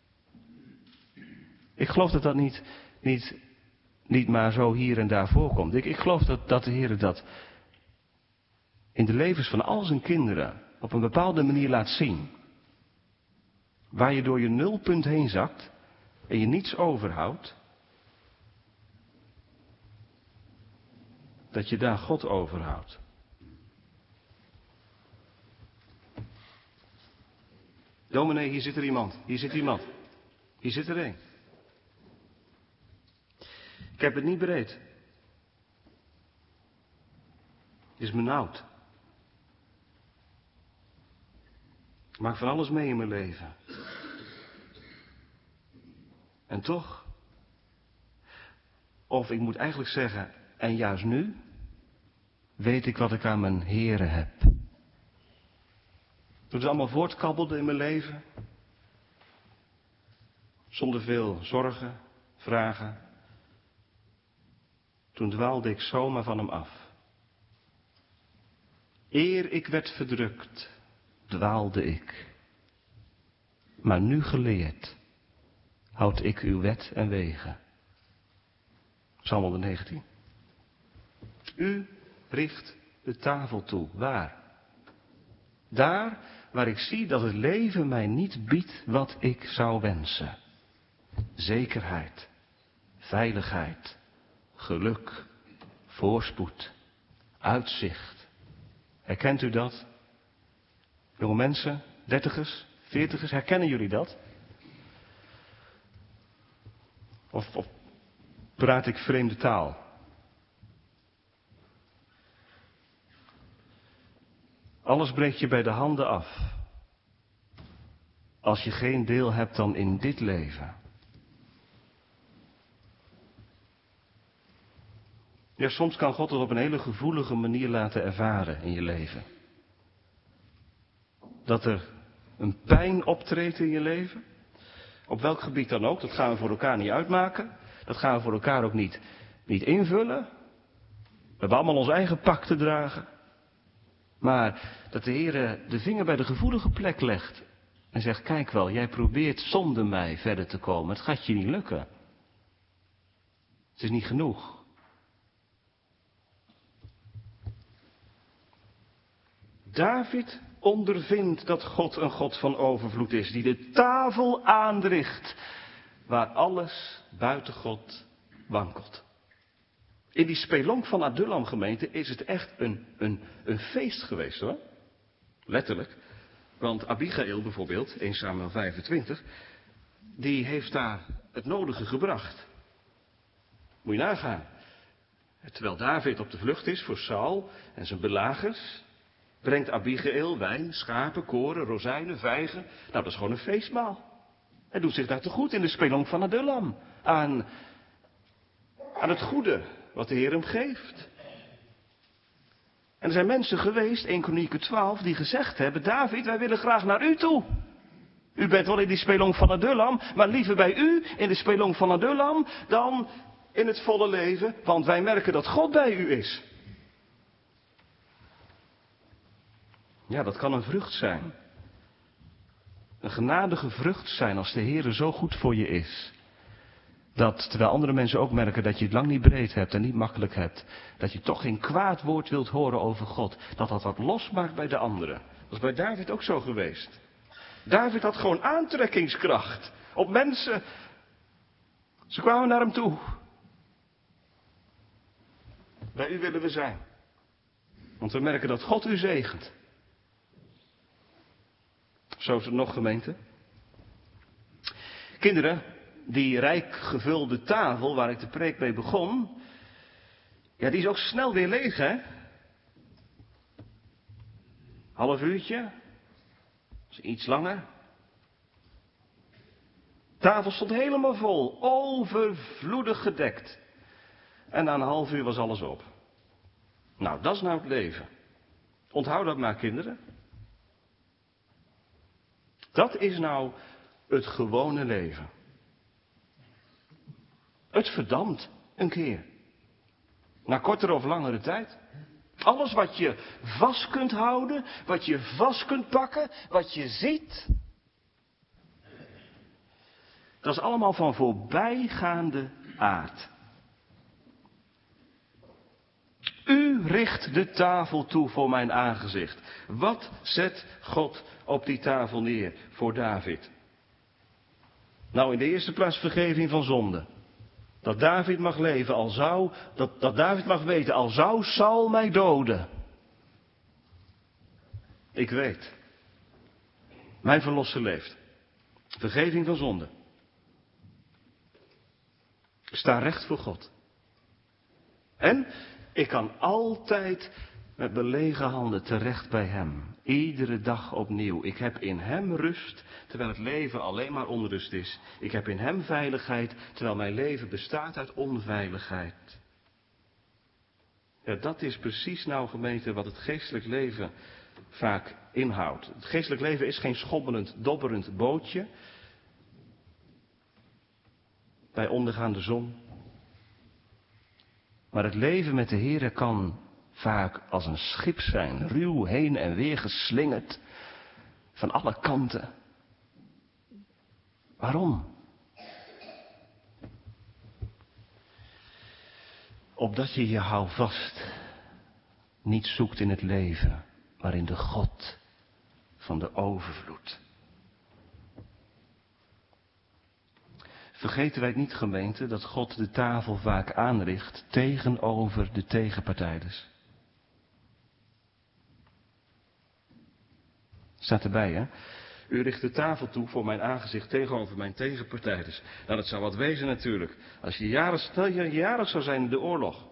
Speaker 1: Ik geloof dat dat niet maar zo hier en daar voorkomt. Ik geloof dat de Heere dat in de levens van al zijn kinderen op een bepaalde manier laat zien. Waar je door je nulpunt heen zakt en je niets overhoudt, dat je daar God overhoudt. Dominee, hier zit er iemand. Hier zit iemand. Hier zit er een. Ik heb het niet breed. Het is benauwd. Ik maak van alles mee in mijn leven. En toch, of ik moet eigenlijk zeggen, en juist nu, weet ik wat ik aan mijn Heere heb. Toen het allemaal voortkabbelde in mijn leven, zonder veel zorgen, vragen, toen dwaalde ik zomaar van hem af. Eer ik werd verdrukt, dwaalde ik. Maar nu geleerd, houd ik uw wet en wegen. Psalm 119. U richt de tafel toe. Waar? Daar waar ik zie dat het leven mij niet biedt wat ik zou wensen. Zekerheid, veiligheid, geluk, voorspoed, uitzicht. Herkent u dat? Jonge mensen, 30ers, 40ers, herkennen jullie dat? Of praat ik vreemde taal? Alles breekt je bij de handen af. Als je geen deel hebt dan in dit leven. Ja, soms kan God het op een hele gevoelige manier laten ervaren in je leven. Dat er een pijn optreedt in je leven. Op welk gebied dan ook, dat gaan we voor elkaar niet uitmaken. Dat gaan we voor elkaar ook niet invullen. We hebben allemaal ons eigen pak te dragen. Maar dat de Heer de vinger bij de gevoelige plek legt. En zegt, kijk wel, jij probeert zonder mij verder te komen. Het gaat je niet lukken. Het is niet genoeg. David ondervindt dat God een God van overvloed is. Die de tafel aanricht. Waar alles buiten God wankelt. In die spelonk van Adullam, gemeente, is het echt een feest geweest, hoor. Letterlijk. Want Abigail bijvoorbeeld, 1 Samuel 25, die heeft daar het nodige gebracht. Moet je nagaan. Terwijl David op de vlucht is voor Saul en zijn belagers, brengt Abigail wijn, schapen, koren, rozijnen, vijgen. Nou, dat is gewoon een feestmaal. Hij doet zich daar te goed in de spelonk van Adullam. Aan het goede wat de Heer hem geeft. En er zijn mensen geweest, 1 Kronieken 12, die gezegd hebben, David, wij willen graag naar u toe. U bent wel in die spelonk van Adullam, maar liever bij u in de spelonk van Adullam dan in het volle leven, want wij merken dat God bij u is. Ja, dat kan een vrucht zijn. Een genadige vrucht zijn als de Heere zo goed voor je is. Dat terwijl andere mensen ook merken dat je het lang niet breed hebt en niet makkelijk hebt. Dat je toch geen kwaad woord wilt horen over God. Dat dat wat losmaakt bij de anderen. Dat is bij David ook zo geweest. David had gewoon aantrekkingskracht op mensen. Ze kwamen naar hem toe. Bij u willen we zijn. Want we merken dat God u zegent. Zo is het nog, gemeente. Kinderen, die rijk gevulde tafel waar ik de preek mee begon. Ja, die is ook snel weer leeg, hè? Half uurtje. Is iets langer. Tafel stond helemaal vol. Overvloedig gedekt. En na een half uur was alles op. Nou, dat is nou het leven. Onthoud dat maar, kinderen. Dat is nou het gewone leven. Het verdampt een keer. Na kortere of langere tijd. Alles wat je vast kunt houden, wat je vast kunt pakken, wat je ziet. Dat is allemaal van voorbijgaande aard. U richt de tafel toe voor mijn aangezicht. Wat zet God op die tafel neer voor David? Nou, in de eerste plaats vergeving van zonde. Dat David mag leven, dat David mag weten, al zou Saul mij doden. Ik weet. Mijn verlosser leeft. Vergeving van zonde. Ik sta recht voor God. En ik kan altijd met belegen handen terecht bij hem. Iedere dag opnieuw. Ik heb in hem rust, terwijl het leven alleen maar onrust is. Ik heb in hem veiligheid, terwijl mijn leven bestaat uit onveiligheid. Ja, dat is precies nou, gemeente, wat het geestelijk leven vaak inhoudt. Het geestelijk leven is geen schommelend, dobberend bootje bij ondergaande zon. Maar het leven met de Heere kan vaak als een schip zijn, ruw heen en weer geslingerd, van alle kanten. Waarom? Opdat je je houvast niet zoekt in het leven, maar in de God van de overvloed. Vergeten wij het niet, gemeente, dat God de tafel vaak aanricht tegenover de tegenpartijders. Staat erbij, hè? U richt de tafel toe voor mijn aangezicht tegenover mijn tegenpartijders. Nou, dat zou wat wezen natuurlijk. Als stel je jarig zou zijn in de oorlog.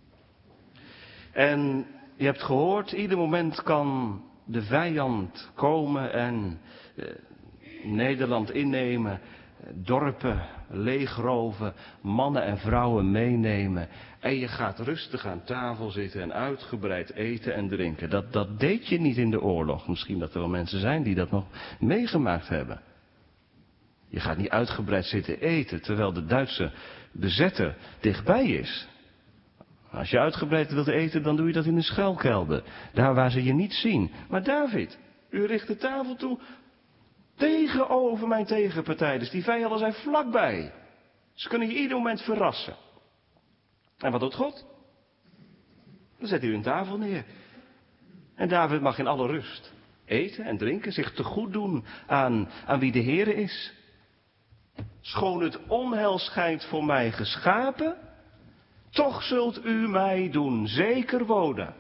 Speaker 1: En je hebt gehoord, ieder moment kan de vijand komen en Nederland innemen. Dorpen leegroven, mannen en vrouwen meenemen. En je gaat rustig aan tafel zitten en uitgebreid eten en drinken. Dat deed je niet in de oorlog. Misschien dat er wel mensen zijn die dat nog meegemaakt hebben. Je gaat niet uitgebreid zitten eten terwijl de Duitse bezetter dichtbij is. Als je uitgebreid wilt eten, dan doe je dat in een schuilkelder. Daar waar ze je niet zien. Maar David, u richt de tafel toe tegenover mijn tegenpartijders. Die vijanden zijn vlakbij. Ze kunnen je ieder moment verrassen. En wat doet God? Dan zet hij een tafel neer. En David mag in alle rust eten en drinken, zich te goed doen aan wie de Heere is. Schoon het onheil schijnt voor mij geschapen, toch zult u mij doen zeker wonen.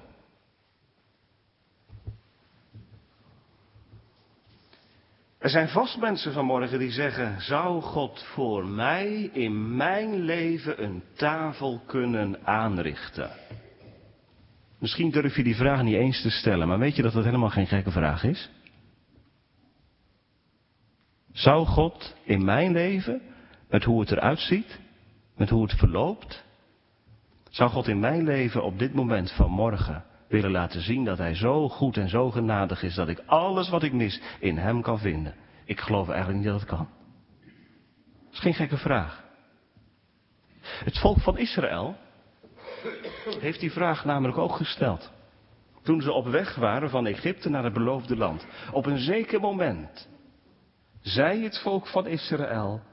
Speaker 1: Er zijn vast mensen vanmorgen die zeggen, zou God voor mij in mijn leven een tafel kunnen aanrichten? Misschien durf je die vraag niet eens te stellen, maar weet je dat dat helemaal geen gekke vraag is? Zou God in mijn leven, met hoe het eruit ziet, met hoe het verloopt, zou God in mijn leven op dit moment van morgen willen laten zien dat hij zo goed en zo genadig is dat ik alles wat ik mis in hem kan vinden? Ik geloof eigenlijk niet dat het kan. Dat is geen gekke vraag. Het volk van Israël heeft die vraag namelijk ook gesteld. Toen ze op weg waren van Egypte naar het beloofde land. Op een zeker moment zei het volk van Israël,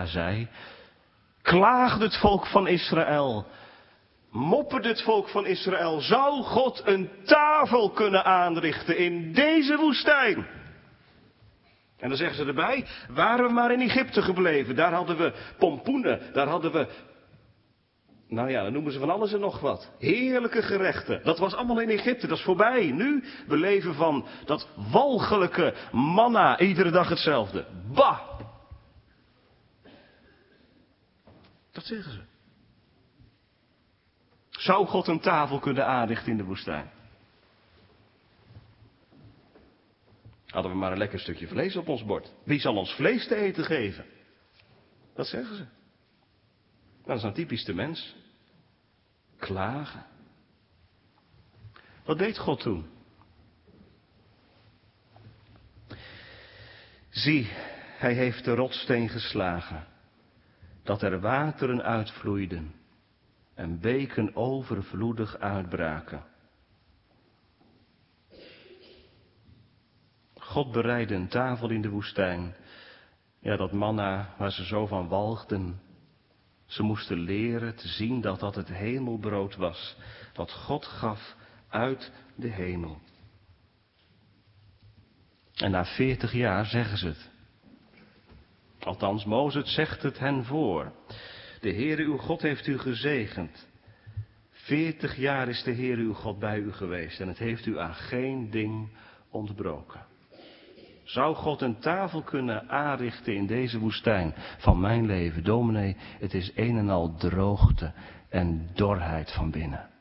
Speaker 1: klaagde het volk van Israël, mopperde het volk van Israël, zou God een tafel kunnen aanrichten in deze woestijn? En dan zeggen ze erbij, waren we maar in Egypte gebleven, daar hadden we pompoenen, daar hadden we, dan noemen ze van alles en nog wat. Heerlijke gerechten. Dat was allemaal in Egypte, dat is voorbij. Nu, we leven van dat walgelijke manna, iedere dag hetzelfde. Bah! Dat zeggen ze. Zou God een tafel kunnen aanrichten in de woestijn? Hadden we maar een lekker stukje vlees op ons bord. Wie zal ons vlees te eten geven? Dat zeggen ze. Dat is nou typisch de mens. Klagen. Wat deed God toen? Zie, hij heeft de rotssteen geslagen, dat er wateren uitvloeiden en beken overvloedig uitbraken. God bereidde een tafel in de woestijn. Ja, dat manna waar ze zo van walgden. Ze moesten leren te zien dat dat het hemelbrood was, dat God gaf uit de hemel. En na 40 jaar zeggen ze het. Althans, Mozes zegt het hen voor. De Heere uw God heeft u gezegend. 40 jaar is de Heere uw God bij u geweest en het heeft u aan geen ding ontbroken. Zou God een tafel kunnen aanrichten in deze woestijn van mijn leven? Dominee, het is een en al droogte en dorheid van binnen.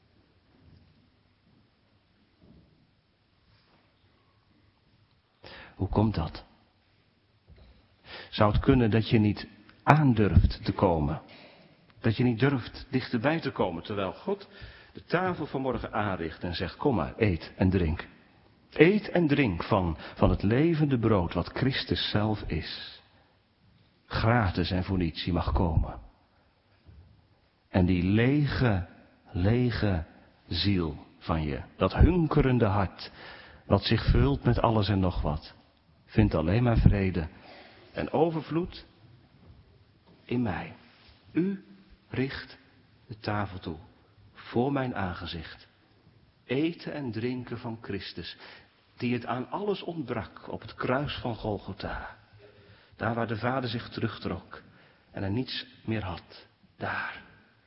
Speaker 1: Hoe komt dat? Zou het kunnen dat je niet aandurft te komen? Dat je niet durft dichterbij te komen, terwijl God de tafel vanmorgen aanricht en zegt, kom maar, eet en drink. Eet en drink van het levende brood wat Christus zelf is. Gratis en voor niets, je mag komen. En die lege ziel van je, dat hunkerende hart, wat zich vult met alles en nog wat, vindt alleen maar vrede en overvloed in mij. U richt de tafel toe, voor mijn aangezicht. Eten en drinken van Christus, die het aan alles ontbrak op het kruis van Golgotha. Daar waar de Vader zich terugtrok en er niets meer had, daar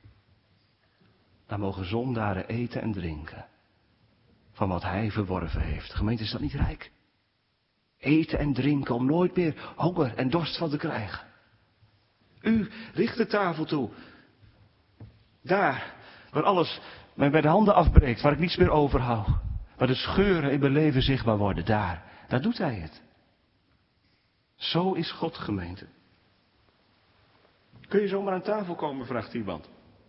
Speaker 1: mogen zondaren eten en drinken van wat Hij verworven heeft. Gemeente, is dat niet rijk? Eten en drinken om nooit meer honger en dorst van te krijgen. U richt de tafel toe. Daar, waar alles mij bij de handen afbreekt, waar ik niets meer overhoud. Waar de scheuren in mijn leven zichtbaar worden, daar doet Hij het. Zo is God, gemeente. Kun je zomaar aan tafel komen, vraagt iemand.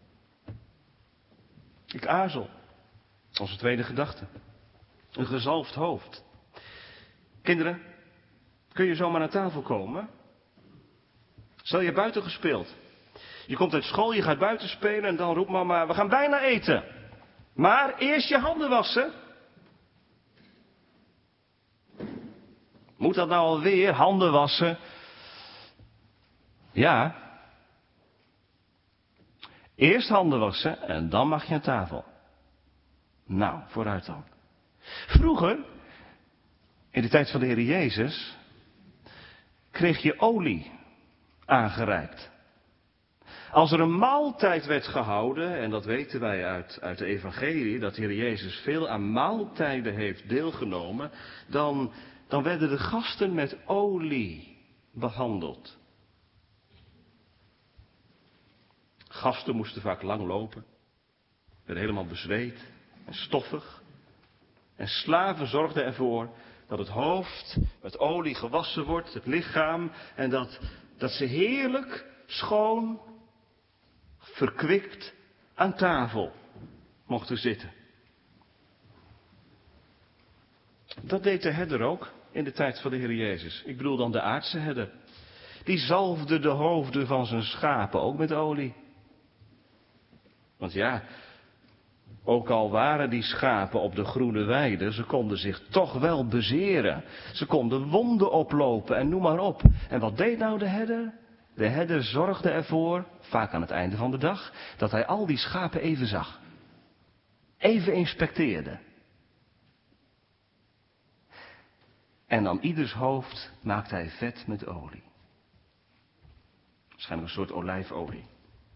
Speaker 1: Ik aarzel. Onze tweede gedachte. Een gezalfd hoofd. Kinderen, kun je zomaar aan tafel komen? Stel je buiten gespeeld. Je komt uit school, je gaat buiten spelen en dan roept mama, we gaan bijna eten. Maar eerst je handen wassen. Moet dat nou alweer, handen wassen? Ja. Eerst handen wassen en dan mag je aan tafel. Nou, vooruit dan. Vroeger, in de tijd van de Heer Jezus, kreeg je olie aangereikt. Als er een maaltijd werd gehouden, en dat weten wij uit de evangelie, dat de Heer Jezus veel aan maaltijden heeft deelgenomen, dan werden de gasten met olie behandeld. Gasten moesten vaak lang lopen, werden helemaal bezweet en stoffig. En slaven zorgden ervoor dat het hoofd met olie gewassen wordt, het lichaam, en dat ze heerlijk, schoon, verkwikt aan tafel mochten zitten. Dat deed de herder ook in de tijd van de Heer Jezus. Ik bedoel dan de aardse herder. Die zalfde de hoofden van zijn schapen ook met olie. Want ja, Ook al waren die schapen op de groene weide, ze konden zich toch wel bezeren. Ze konden wonden oplopen en noem maar op. En wat deed nou de herder? De herder zorgde ervoor, vaak aan het einde van de dag, dat hij al die schapen even zag. Even inspecteerde. En aan ieders hoofd maakte hij vet met olie. Waarschijnlijk een soort olijfolie.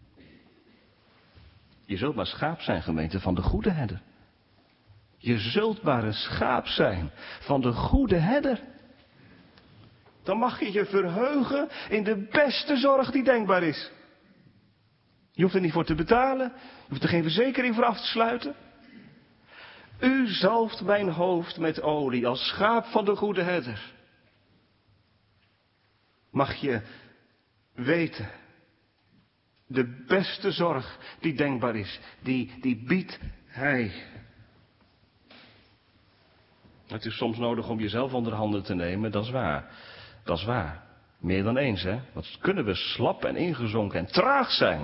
Speaker 1: Je zult maar schaap zijn, gemeente, van de goede herder. Je zult maar een schaap zijn van de goede herder. Dan mag je je verheugen in de beste zorg die denkbaar is. Je hoeft er niet voor te betalen. Je hoeft er geen verzekering voor af te sluiten. U zalft mijn hoofd met olie als schaap van de goede herder. Mag je weten, de beste zorg die denkbaar is, die biedt hij. Het is soms nodig om jezelf onder handen te nemen, dat is waar. Dat is waar. Meer dan eens, hè. Wat kunnen we slap en ingezonken en traag zijn.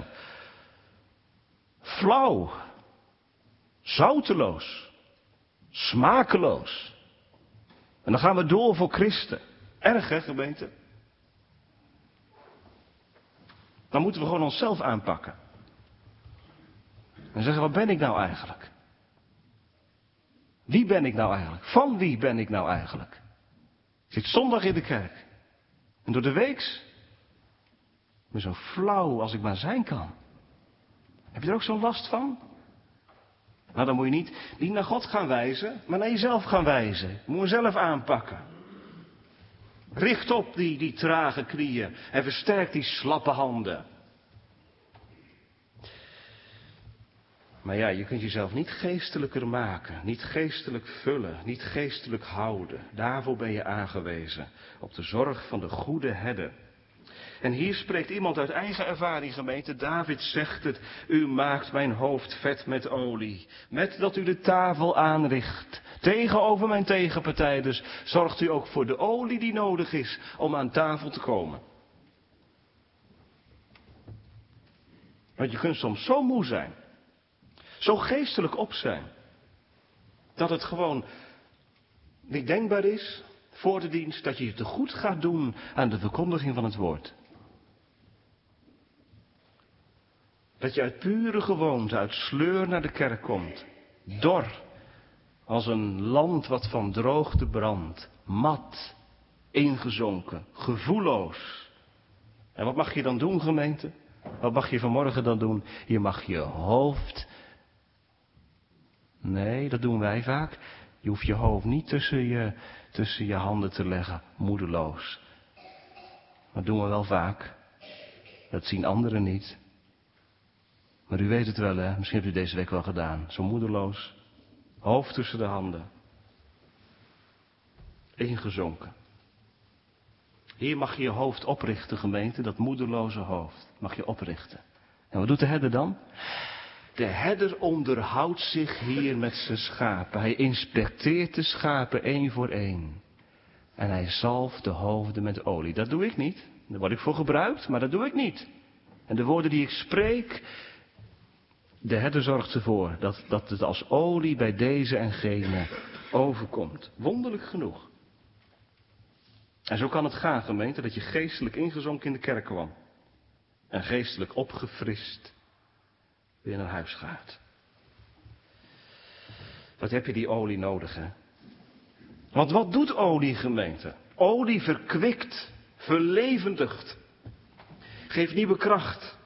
Speaker 1: Flauw. Zouteloos. Smakeloos. En dan gaan we door voor Christen. Erg, hè, gemeente? Dan moeten we gewoon onszelf aanpakken. En zeggen, wat ben ik nou eigenlijk? Wie ben ik nou eigenlijk? Van wie ben ik nou eigenlijk? Ik zit zondag in de kerk. En door de weeks ben zo flauw als ik maar zijn kan. Heb je er ook zo'n last van? Nou, dan moet je niet naar God gaan wijzen, maar naar jezelf gaan wijzen. Je moet jezelf aanpakken. Richt op die trage knieën en versterk die slappe handen. Maar ja, je kunt jezelf niet geestelijker maken, niet geestelijk vullen, niet geestelijk houden. Daarvoor ben je aangewezen, op de zorg van de goede herder. En hier spreekt iemand uit eigen ervaring, gemeente. David zegt het, u maakt mijn hoofd vet met olie. Met dat u de tafel aanricht, tegenover mijn tegenpartij dus, zorgt u ook voor de olie die nodig is om aan tafel te komen. Want je kunt soms zo moe zijn, zo geestelijk op zijn, dat het gewoon niet denkbaar is voor de dienst dat je je te goed gaat doen aan de verkondiging van het woord. Dat je uit pure gewoonte, uit sleur naar de kerk komt. Dor, als een land wat van droogte brandt. Mat, ingezonken, gevoelloos. En wat mag je dan doen, gemeente? Wat mag je vanmorgen dan doen? Je mag je hoofd... Nee, dat doen wij vaak. Je hoeft je hoofd niet tussen je handen te leggen, moedeloos. Dat doen we wel vaak. Dat zien anderen niet. Maar u weet het wel, hè? Misschien hebt u deze week wel gedaan. Zo moedeloos. Hoofd tussen de handen. Ingezonken. Hier mag je je hoofd oprichten, gemeente. Dat moedeloze hoofd mag je oprichten. En wat doet de herder dan? De herder onderhoudt zich hier met zijn schapen. Hij inspecteert de schapen één voor één. En hij zalft de hoofden met olie. Dat doe ik niet. Daar word ik voor gebruikt, maar dat doe ik niet. En de woorden die ik spreek, de herder zorgt ervoor dat het als olie bij deze en gene overkomt. Wonderlijk genoeg. En zo kan het gaan, gemeente, dat je geestelijk ingezonken in de kerk kwam. En geestelijk opgefrist weer naar huis gaat. Wat heb je die olie nodig, hè? Want wat doet olie, gemeente? Olie verkwikt, verlevendigt, geeft nieuwe kracht.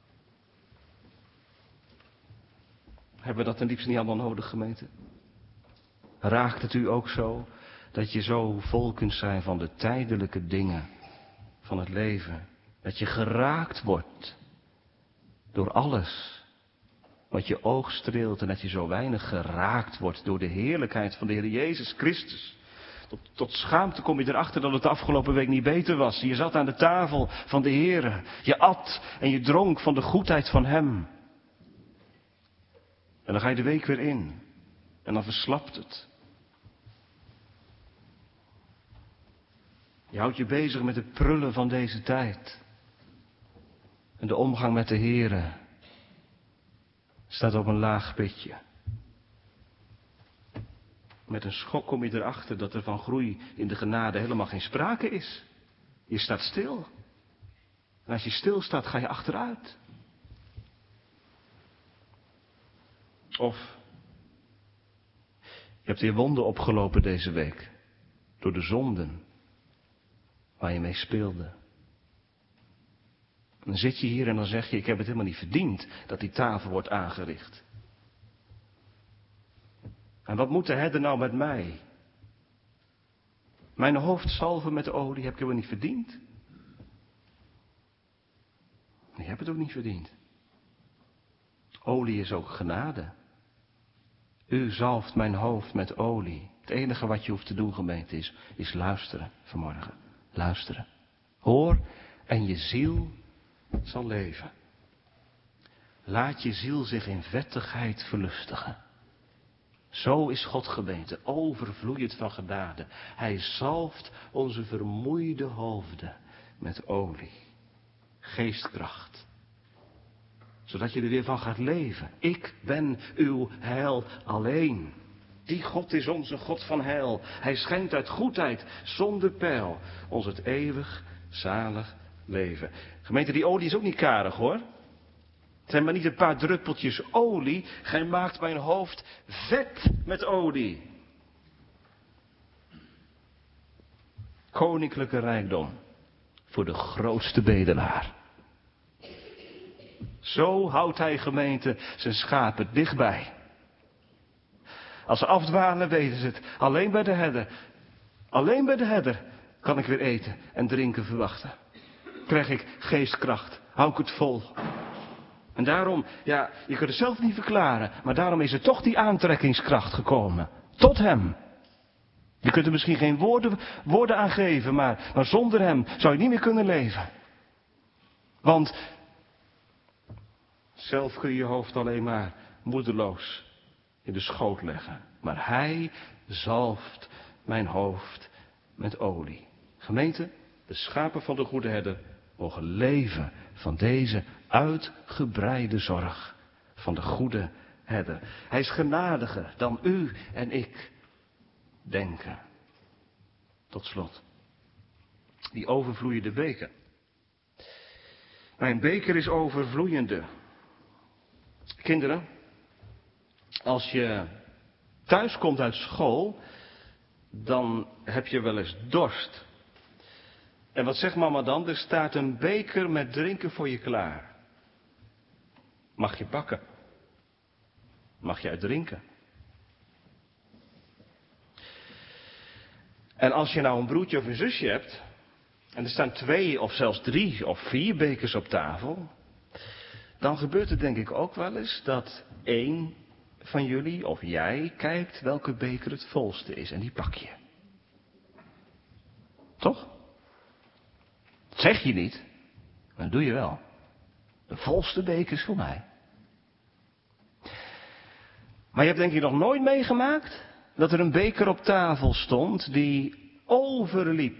Speaker 1: Hebben we dat ten diepste niet allemaal nodig, gemeente? Raakt het u ook zo, dat je zo vol kunt zijn van de tijdelijke dingen van het leven? Dat je geraakt wordt door alles wat je oog streelt en dat je zo weinig geraakt wordt door de heerlijkheid van de Heer Jezus Christus. Tot schaamte kom je erachter dat het de afgelopen week niet beter was. Je zat aan de tafel van de Heer. Je at en je dronk van de goedheid van Hem. En dan ga je de week weer in. En dan verslapt het. Je houdt je bezig met het prullen van deze tijd. En de omgang met de Heer staat op een laag pitje. Met een schok kom je erachter dat er van groei in de genade helemaal geen sprake is. Je staat stil. En als je stilstaat, ga je achteruit. Of je hebt weer wonden opgelopen deze week. Door de zonden waar je mee speelde. En dan zit je hier en dan zeg je, ik heb het helemaal niet verdiend dat die tafel wordt aangericht. En wat moet de herder nou met mij? Mijn hoofd salven met olie heb ik helemaal niet verdiend. Ik heb het ook niet verdiend. Olie is ook genade. U zalft mijn hoofd met olie. Het enige wat je hoeft te doen, gemeente, is luisteren vanmorgen. Luisteren. Hoor en je ziel zal leven. Laat je ziel zich in vettigheid verlustigen. Zo is God, gemeente, overvloeiend van genade. Hij zalft onze vermoeide hoofden met olie. Geestkracht. Zodat je er weer van gaat leven. Ik ben uw heil alleen. Die God is onze God van heil. Hij schenkt uit goedheid zonder peil ons het eeuwig zalig leven. Gemeente, die olie is ook niet karig, hoor. Het zijn maar niet een paar druppeltjes olie. Gij maakt mijn hoofd vet met olie. Koninklijke rijkdom voor de grootste bedelaar. Zo houdt hij, gemeente, zijn schapen dichtbij. Als ze afdwalen, weten ze het. Alleen bij de herder kan ik weer eten en drinken verwachten. Krijg ik geestkracht, hou ik het vol. En daarom, ja, je kunt het zelf niet verklaren, maar daarom is er toch die aantrekkingskracht gekomen. Tot hem. Je kunt er misschien geen woorden aan geven, maar zonder hem zou je niet meer kunnen leven. Want zelf kun je je hoofd alleen maar moedeloos in de schoot leggen. Maar hij zalft mijn hoofd met olie. Gemeente, de schapen van de goede herder mogen leven van deze uitgebreide zorg van de goede herder. Hij is genadiger dan u en ik denken. Tot slot, die overvloeiende beker. Mijn beker is overvloeiende. Kinderen, als je thuis komt uit school, dan heb je wel eens dorst. En wat zegt mama dan? Er staat een beker met drinken voor je klaar. Mag je pakken? Mag je uit drinken? En als je nou een broertje of een zusje hebt, en er staan 2 of zelfs 3 of 4 bekers op tafel, dan gebeurt het denk ik ook wel eens dat 1 van jullie of jij kijkt welke beker het volste is en die pak je. Toch? Dat zeg je niet, maar dat doe je wel. De volste beker is voor mij. Maar je hebt denk ik nog nooit meegemaakt dat er een beker op tafel stond die overliep.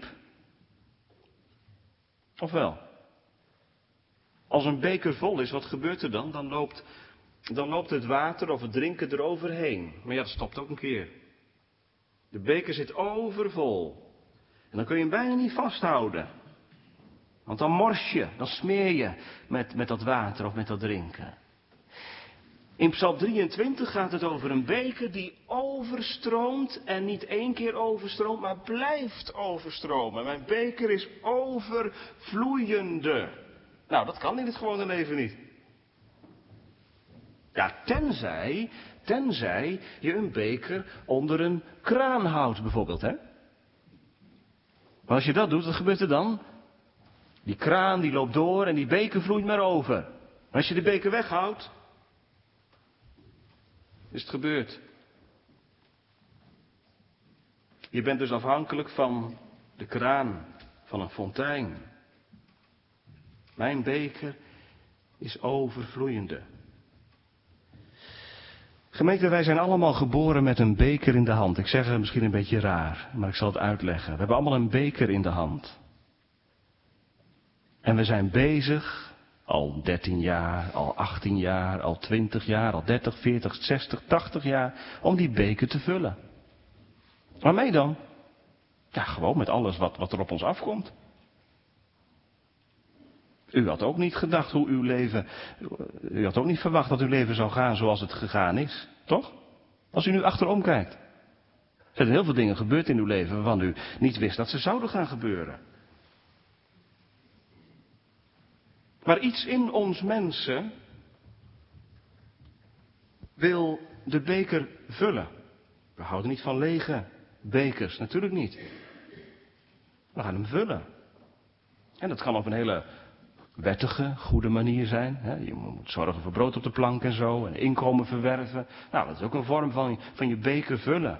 Speaker 1: Of wel? Als een beker vol is, wat gebeurt er dan? Dan loopt het water of het drinken eroverheen. Maar ja, dat stopt ook een keer. De beker zit overvol. En dan kun je hem bijna niet vasthouden. Want dan mors je, dan smeer je met dat water of met dat drinken. In Psalm 23 gaat het over een beker die overstroomt en niet 1 keer overstroomt, maar blijft overstromen. Mijn beker is overvloeiende. Nou, dat kan in het gewone leven niet. Ja, tenzij je een beker onder een kraan houdt bijvoorbeeld, hè. Maar als je dat doet, wat gebeurt er dan? Die kraan die loopt door en die beker vloeit maar over. Maar als je de beker weghoudt, is het gebeurd. Je bent dus afhankelijk van de kraan, van een fontein. Mijn beker is overvloeiende. Gemeente, wij zijn allemaal geboren met een beker in de hand. Ik zeg het misschien een beetje raar, maar ik zal het uitleggen. We hebben allemaal een beker in de hand. En we zijn bezig, al 13 jaar, al 18 jaar, al 20 jaar, al 30, 40, 60, 80 jaar, om die beker te vullen. Waarmee dan? Ja, gewoon met alles wat er op ons afkomt. U had ook niet gedacht hoe uw leven... U had ook niet verwacht dat uw leven zou gaan zoals het gegaan is. Toch? Als u nu achterom kijkt. Er zijn heel veel dingen gebeurd in uw leven waarvan u niet wist dat ze zouden gaan gebeuren. Maar iets in ons mensen wil de beker vullen. We houden niet van lege bekers, natuurlijk niet. We gaan hem vullen. En dat kan op een hele wettige, goede manier zijn. Hè? Je moet zorgen voor brood op de plank en zo, en inkomen verwerven. Nou, dat is ook een vorm van je beker vullen.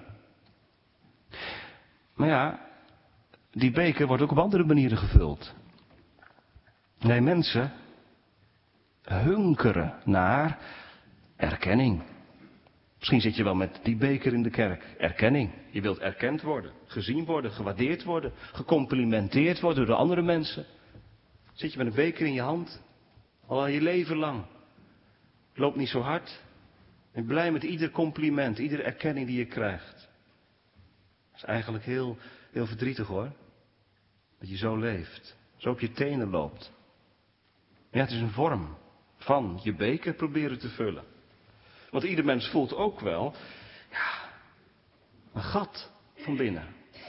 Speaker 1: Maar ja, die beker wordt ook op andere manieren gevuld. Nee, mensen hunkeren naar erkenning. Misschien zit je wel met die beker in de kerk. Erkenning. Je wilt erkend worden, gezien worden, gewaardeerd worden, gecomplimenteerd worden door de andere mensen. Zit je met een beker in je hand, al je leven lang. Loopt niet zo hard. En blij met ieder compliment, iedere erkenning die je krijgt. Dat is eigenlijk heel, heel verdrietig hoor. Dat je zo leeft. Zo op je tenen loopt. Ja, het is een vorm van je beker proberen te vullen. Want ieder mens voelt ook wel, ja, een gat van binnen.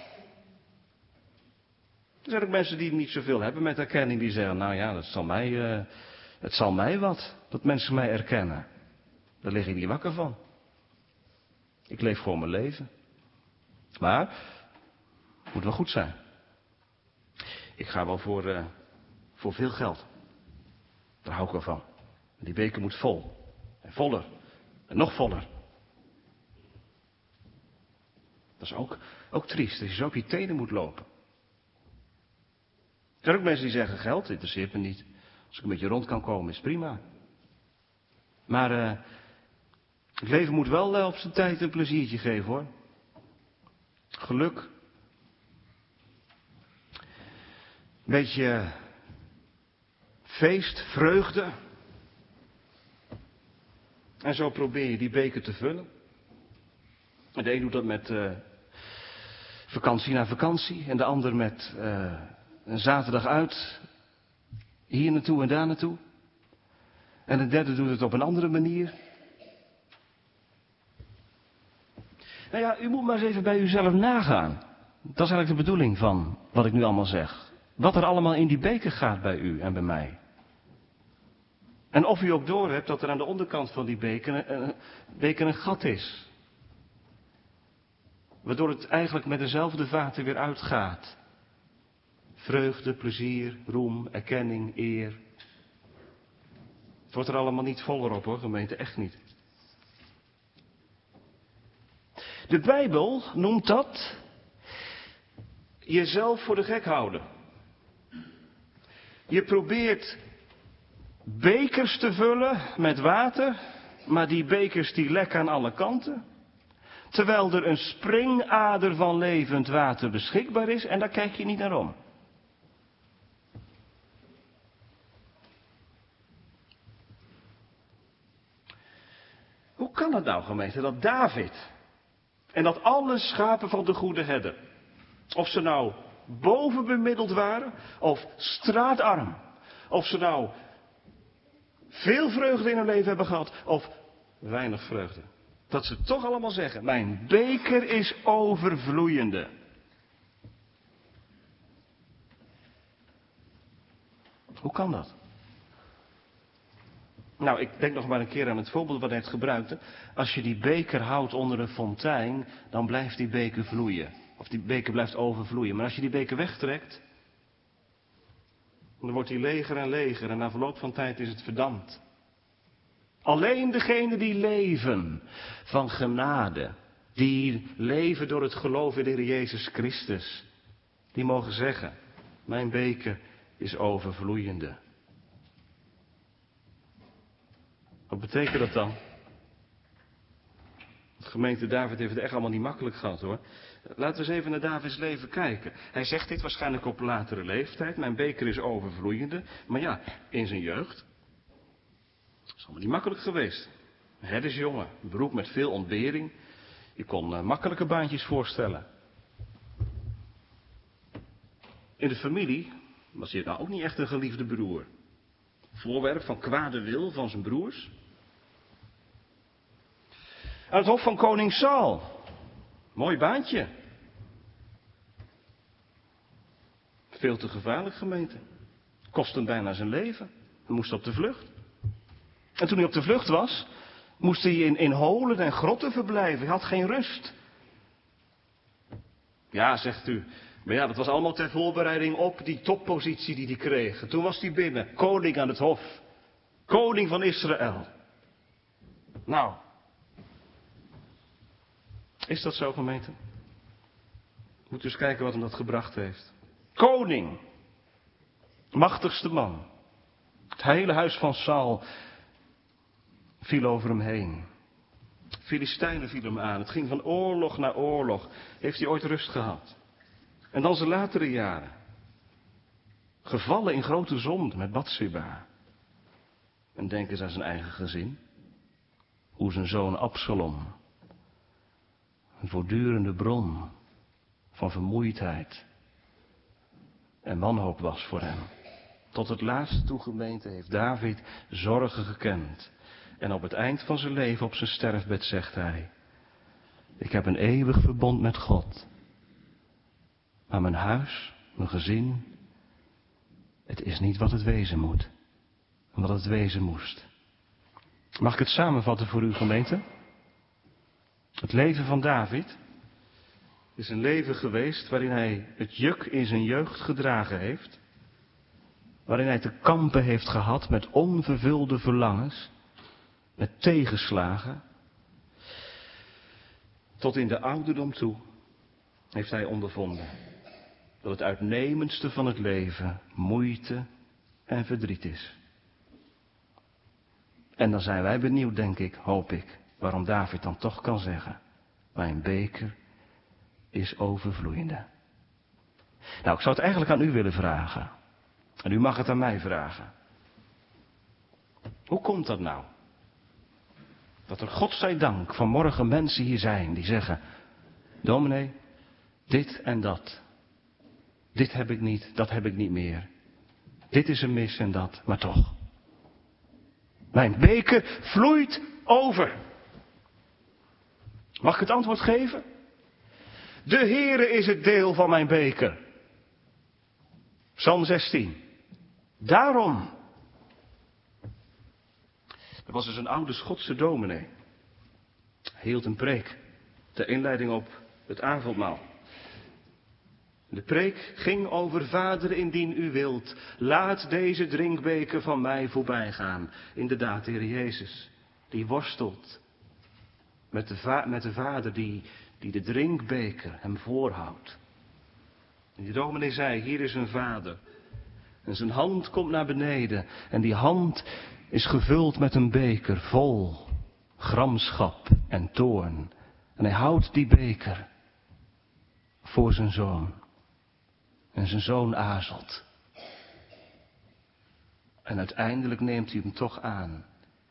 Speaker 1: Er zijn ook mensen die niet zoveel hebben met erkenning, die zeggen, nou ja, het zal mij wat, dat mensen mij erkennen. Daar lig ik niet wakker van. Ik leef gewoon mijn leven. Maar, het moet wel goed zijn. Ik ga wel voor veel geld. Daar hou ik wel van. Die beker moet vol. En voller. En nog voller. Dat is ook triest, dat je zo op je tenen moet lopen. Er zijn ook mensen die zeggen, geld interesseert me niet. Als ik een beetje rond kan komen, is prima. Maar het leven moet wel op zijn tijd een pleziertje geven hoor. Geluk. Een beetje feest, vreugde. En zo probeer je die beker te vullen. En de een doet dat met vakantie na vakantie. En de ander met een zaterdag uit. Hier naartoe en daar naartoe. En de derde doet het op een andere manier. Nou ja, u moet maar eens even bij uzelf nagaan. Dat is eigenlijk de bedoeling van wat ik nu allemaal zeg. Wat er allemaal in die beker gaat bij u en bij mij. En of u ook doorhebt dat er aan de onderkant van die beker een gat is. Waardoor het eigenlijk met dezelfde vaten weer uitgaat. Vreugde, plezier, roem, erkenning, eer. Het wordt er allemaal niet voller op hoor, gemeente, echt niet. De Bijbel noemt dat jezelf voor de gek houden. Je probeert bekers te vullen met water, maar die bekers die lekken aan alle kanten. Terwijl er een springader van levend water beschikbaar is en daar kijk je niet naar om. Hoe kan het nou, gemeente, dat David en dat alle schapen van de goede herder, of ze nou bovenbemiddeld waren of straatarm, of ze nou veel vreugde in hun leven hebben gehad of weinig vreugde, dat ze toch allemaal zeggen, mijn beker is overvloeiende. Hoe kan dat? Nou, ik denk nog maar een keer aan het voorbeeld wat hij net gebruikte. Als je die beker houdt onder een fontein, dan blijft die beker vloeien. Of die beker blijft overvloeien. Maar als je die beker wegtrekt, dan wordt die leger en leger. En na verloop van tijd is het verdampt. Alleen degenen die leven van genade, die leven door het geloof in de Heer Jezus Christus, die mogen zeggen, mijn beker is overvloeiende. Wat betekent dat dan? De gemeente David heeft het echt allemaal niet makkelijk gehad hoor. Laten we eens even naar Davids leven kijken. Hij zegt dit waarschijnlijk op latere leeftijd. Mijn beker is overvloeiende. Maar ja, in zijn jeugd. Dat is allemaal niet makkelijk geweest. Een herdersjongen, een beroep met veel ontbering. Je kon makkelijke baantjes voorstellen. In de familie was hij nou ook niet echt een geliefde broer. Voorwerp van kwade wil van zijn broers. Aan het hof van koning Saul. Mooi baantje. Veel te gevaarlijk, gemeente. Kost hem bijna zijn leven. Hij moest op de vlucht. En toen hij op de vlucht was, moest hij in holen en grotten verblijven. Hij had geen rust. Ja, zegt u. Maar ja, dat was allemaal ter voorbereiding op die toppositie die hij kreeg. En toen was hij binnen. Koning aan het hof. Koning van Israël. Nou. Is dat zo, gemeente? Moet dus kijken wat hem dat gebracht heeft. Koning. Machtigste man. Het hele huis van Saul viel over hem heen. Filistijnen vielen hem aan. Het ging van oorlog naar oorlog. Heeft hij ooit rust gehad? En dan zijn latere jaren. Gevallen in grote zonde met Batseba. En denk eens aan zijn eigen gezin. Hoe zijn zoon Absalom. Een voortdurende bron van vermoeidheid en wanhoop was voor hem. Tot het laatste toe, gemeente, heeft David zorgen gekend. En op het eind van zijn leven, op zijn sterfbed, zegt hij: ik heb een eeuwig verbond met God. Maar mijn huis, mijn gezin, het is niet wat het wezen moet. Wat het wezen moest. Mag ik het samenvatten voor u, gemeente? Het leven van David is een leven geweest waarin hij het juk in zijn jeugd gedragen heeft. Waarin hij te kampen heeft gehad met onvervulde verlangens, met tegenslagen. Tot in de ouderdom toe heeft hij ondervonden dat het uitnemendste van het leven moeite en verdriet is. En dan zijn wij benieuwd, denk ik, hoop ik, waarom David dan toch kan zeggen: mijn beker is overvloeiende. Nou, ik zou het eigenlijk aan u willen vragen. En u mag het aan mij vragen. Hoe komt dat nou? Dat er, godzijdank, vanmorgen mensen hier zijn die zeggen: dominee, dit en dat. Dit heb ik niet, dat heb ik niet meer. Dit is een mis en dat, maar toch. Mijn beker vloeit over. Mag ik het antwoord geven? De Heere is het deel van mijn beker. Psalm 16. Daarom. Er was dus een oude Schotse dominee. Hij hield een preek ter inleiding op het avondmaal. De preek ging over: Vader, indien u wilt, laat deze drinkbeker van mij voorbij gaan. Inderdaad, de Heer Jezus, die worstelt met de Vader die de drinkbeker hem voorhoudt. En die dominee zei: hier is een vader. En zijn hand komt naar beneden. En die hand is gevuld met een beker vol gramschap en toorn. En hij houdt die beker voor zijn zoon. En zijn zoon aarzelt. En uiteindelijk neemt hij hem toch aan.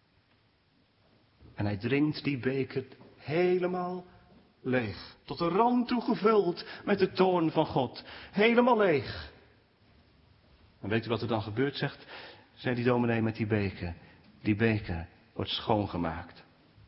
Speaker 1: En hij drinkt die beker helemaal leeg. Tot de rand toe gevuld met de toorn van God. Helemaal leeg. En weet u wat er dan gebeurt, zei die dominee met die beker. Die beker wordt schoongemaakt.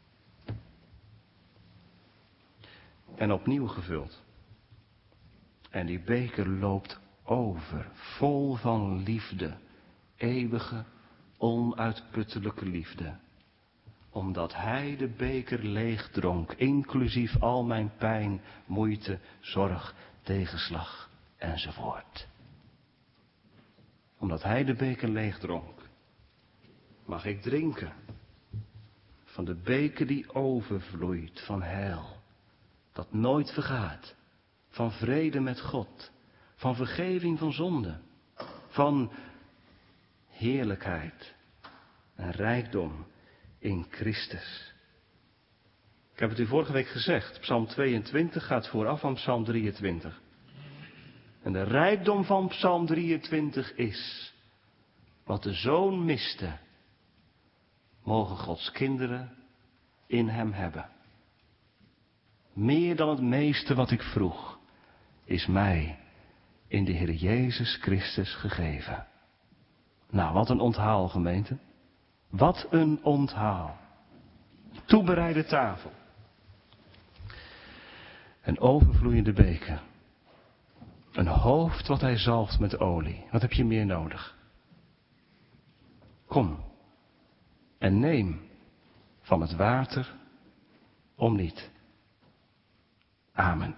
Speaker 1: En opnieuw gevuld. En die beker loopt over, vol van liefde. Eeuwige, onuitputtelijke liefde. Omdat hij de beker leeg dronk, inclusief al mijn pijn, moeite, zorg, tegenslag enzovoort. Omdat hij de beker leeg dronk, mag ik drinken van de beker die overvloeit van heil, dat nooit vergaat, van vrede met God, van vergeving van zonde, van heerlijkheid en rijkdom in Christus. Ik heb het u vorige week gezegd, Psalm 22 gaat vooraf aan Psalm 23. En de rijkdom van Psalm 23 is: wat de Zoon miste, mogen Gods kinderen in hem hebben. Meer dan het meeste wat ik vroeg, is mij in de Heer Jezus Christus gegeven. Nou, wat een onthaal, gemeente. Wat een onthaal. Toebereide tafel. Een overvloeiende beker. Een hoofd wat hij zalft met olie. Wat heb je meer nodig? Kom en neem van het water om niet. Amen.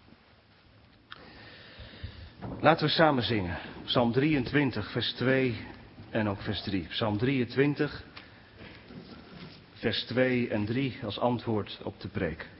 Speaker 1: Laten we samen zingen. Psalm 23, vers 2 en ook vers 3. Psalm 23, vers 2 en 3 als antwoord op de preek.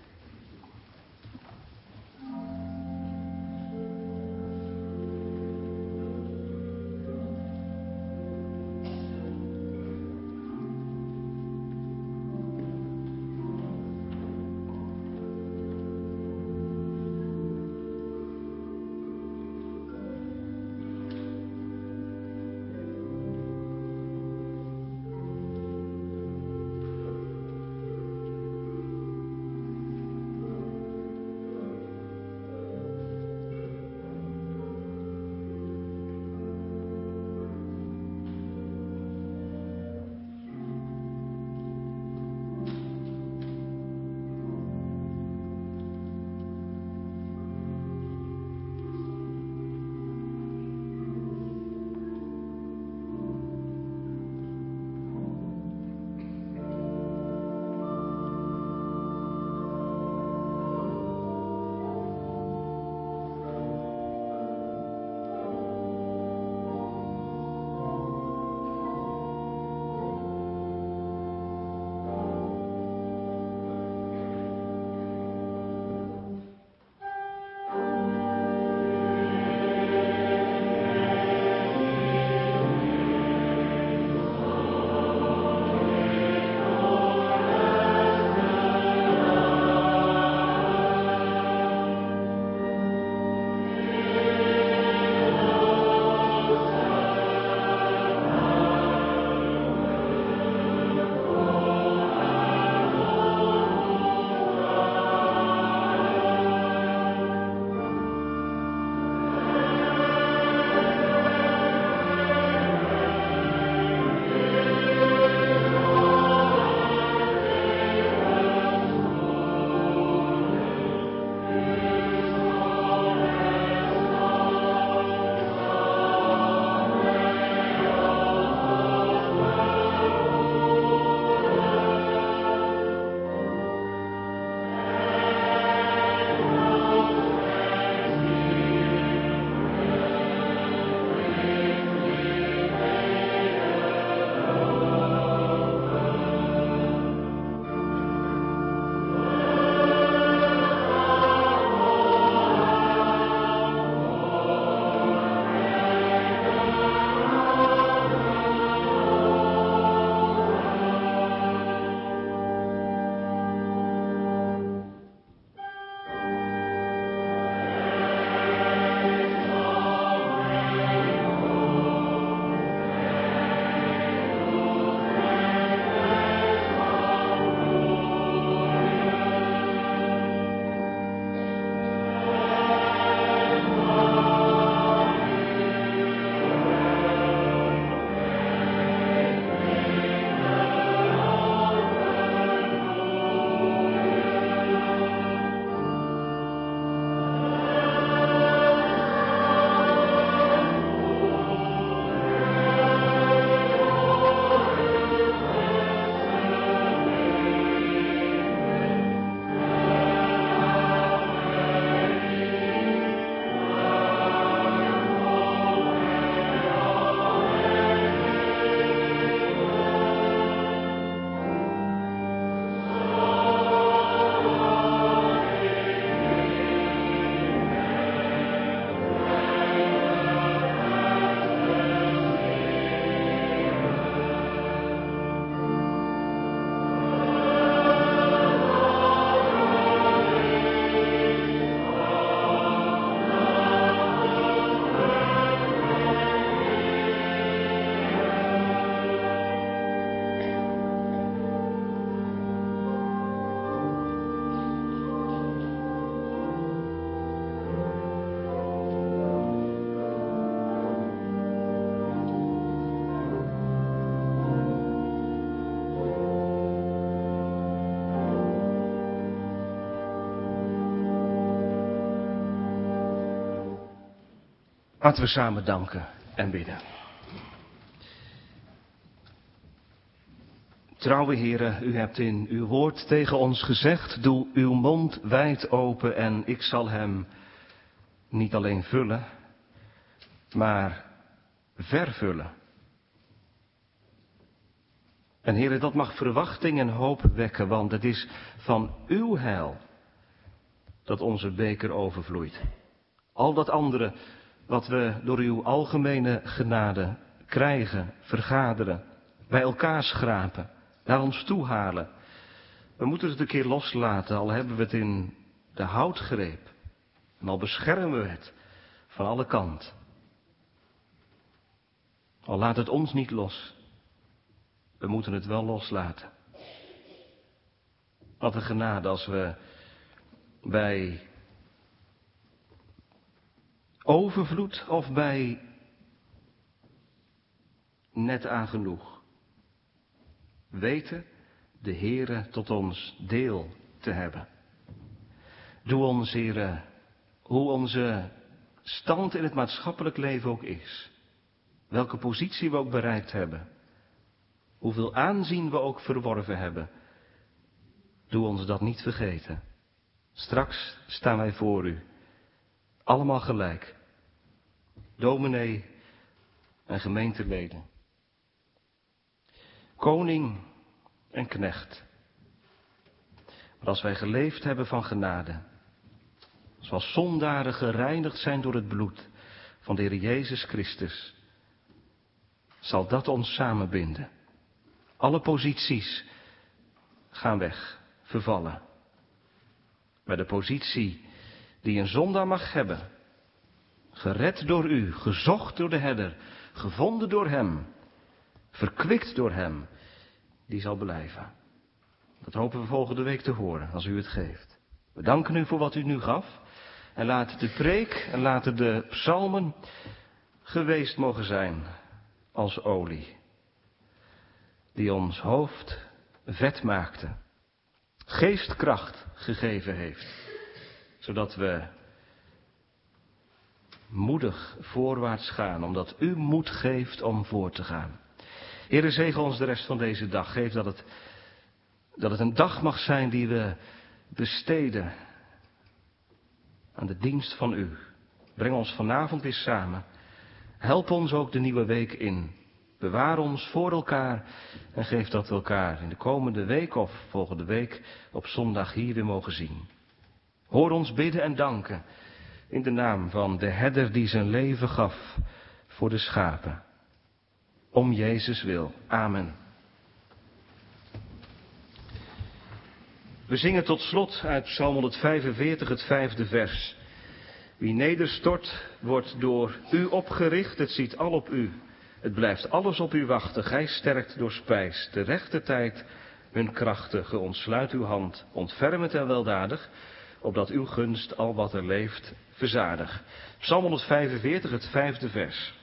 Speaker 1: Laten we samen danken en bidden. Trouwe Heere, u hebt in uw woord tegen ons gezegd, doe uw mond wijd open en ik zal hem niet alleen vullen, maar vervullen. En Heere, dat mag verwachting en hoop wekken, want het is van uw heil dat onze beker overvloeit. Al dat andere wat we door uw algemene genade krijgen, vergaderen, bij elkaar schrapen, naar ons toe halen. We moeten het een keer loslaten, al hebben we het in de houtgreep. En al beschermen we het van alle kanten. Al laat het ons niet los. We moeten het wel loslaten. Wat een genade als we bij overvloed of bij net aan genoeg weten de Heere tot ons deel te hebben. Doe ons, Heere, hoe onze stand in het maatschappelijk leven ook is. Welke positie we ook bereikt hebben. Hoeveel aanzien we ook verworven hebben. Doe ons dat niet vergeten. Straks staan wij voor u. Allemaal gelijk. Dominee en gemeenteleden. Koning en knecht. Maar als wij geleefd hebben van genade. Zoals zondaren gereinigd zijn door het bloed van de Heer Jezus Christus. Zal dat ons samenbinden. Alle posities gaan weg, vervallen. Maar de positie die een zondaar mag hebben. Gered door u, gezocht door de herder, gevonden door hem, verkwikt door hem, die zal blijven. Dat hopen we volgende week te horen, als u het geeft. We danken u voor wat u nu gaf. En laat de preek en laten de psalmen geweest mogen zijn als olie. Die ons hoofd vet maakte. Geestkracht gegeven heeft. Zodat we moedig voorwaarts gaan. Omdat u moed geeft om voor te gaan. Heere, zegen ons de rest van deze dag. Geef dat het een dag mag zijn die we besteden aan de dienst van u. Breng ons vanavond weer samen. Help ons ook de nieuwe week in. Bewaar ons voor elkaar en geef dat we elkaar in de komende week of volgende week op zondag hier weer mogen zien. Hoor ons bidden en danken in de naam van de herder die zijn leven gaf voor de schapen. Om Jezus wil. Amen. We zingen tot slot uit Psalm 145 het 5e vers. Wie nederstort wordt door u opgericht, het ziet al op u. Het blijft alles op u wachten, gij sterkt door spijs. De rechte tijd hun krachten, ge ontsluit uw hand, ontfermend en weldadig, opdat uw gunst al wat er leeft verzadig. Psalm 145 het 5e vers.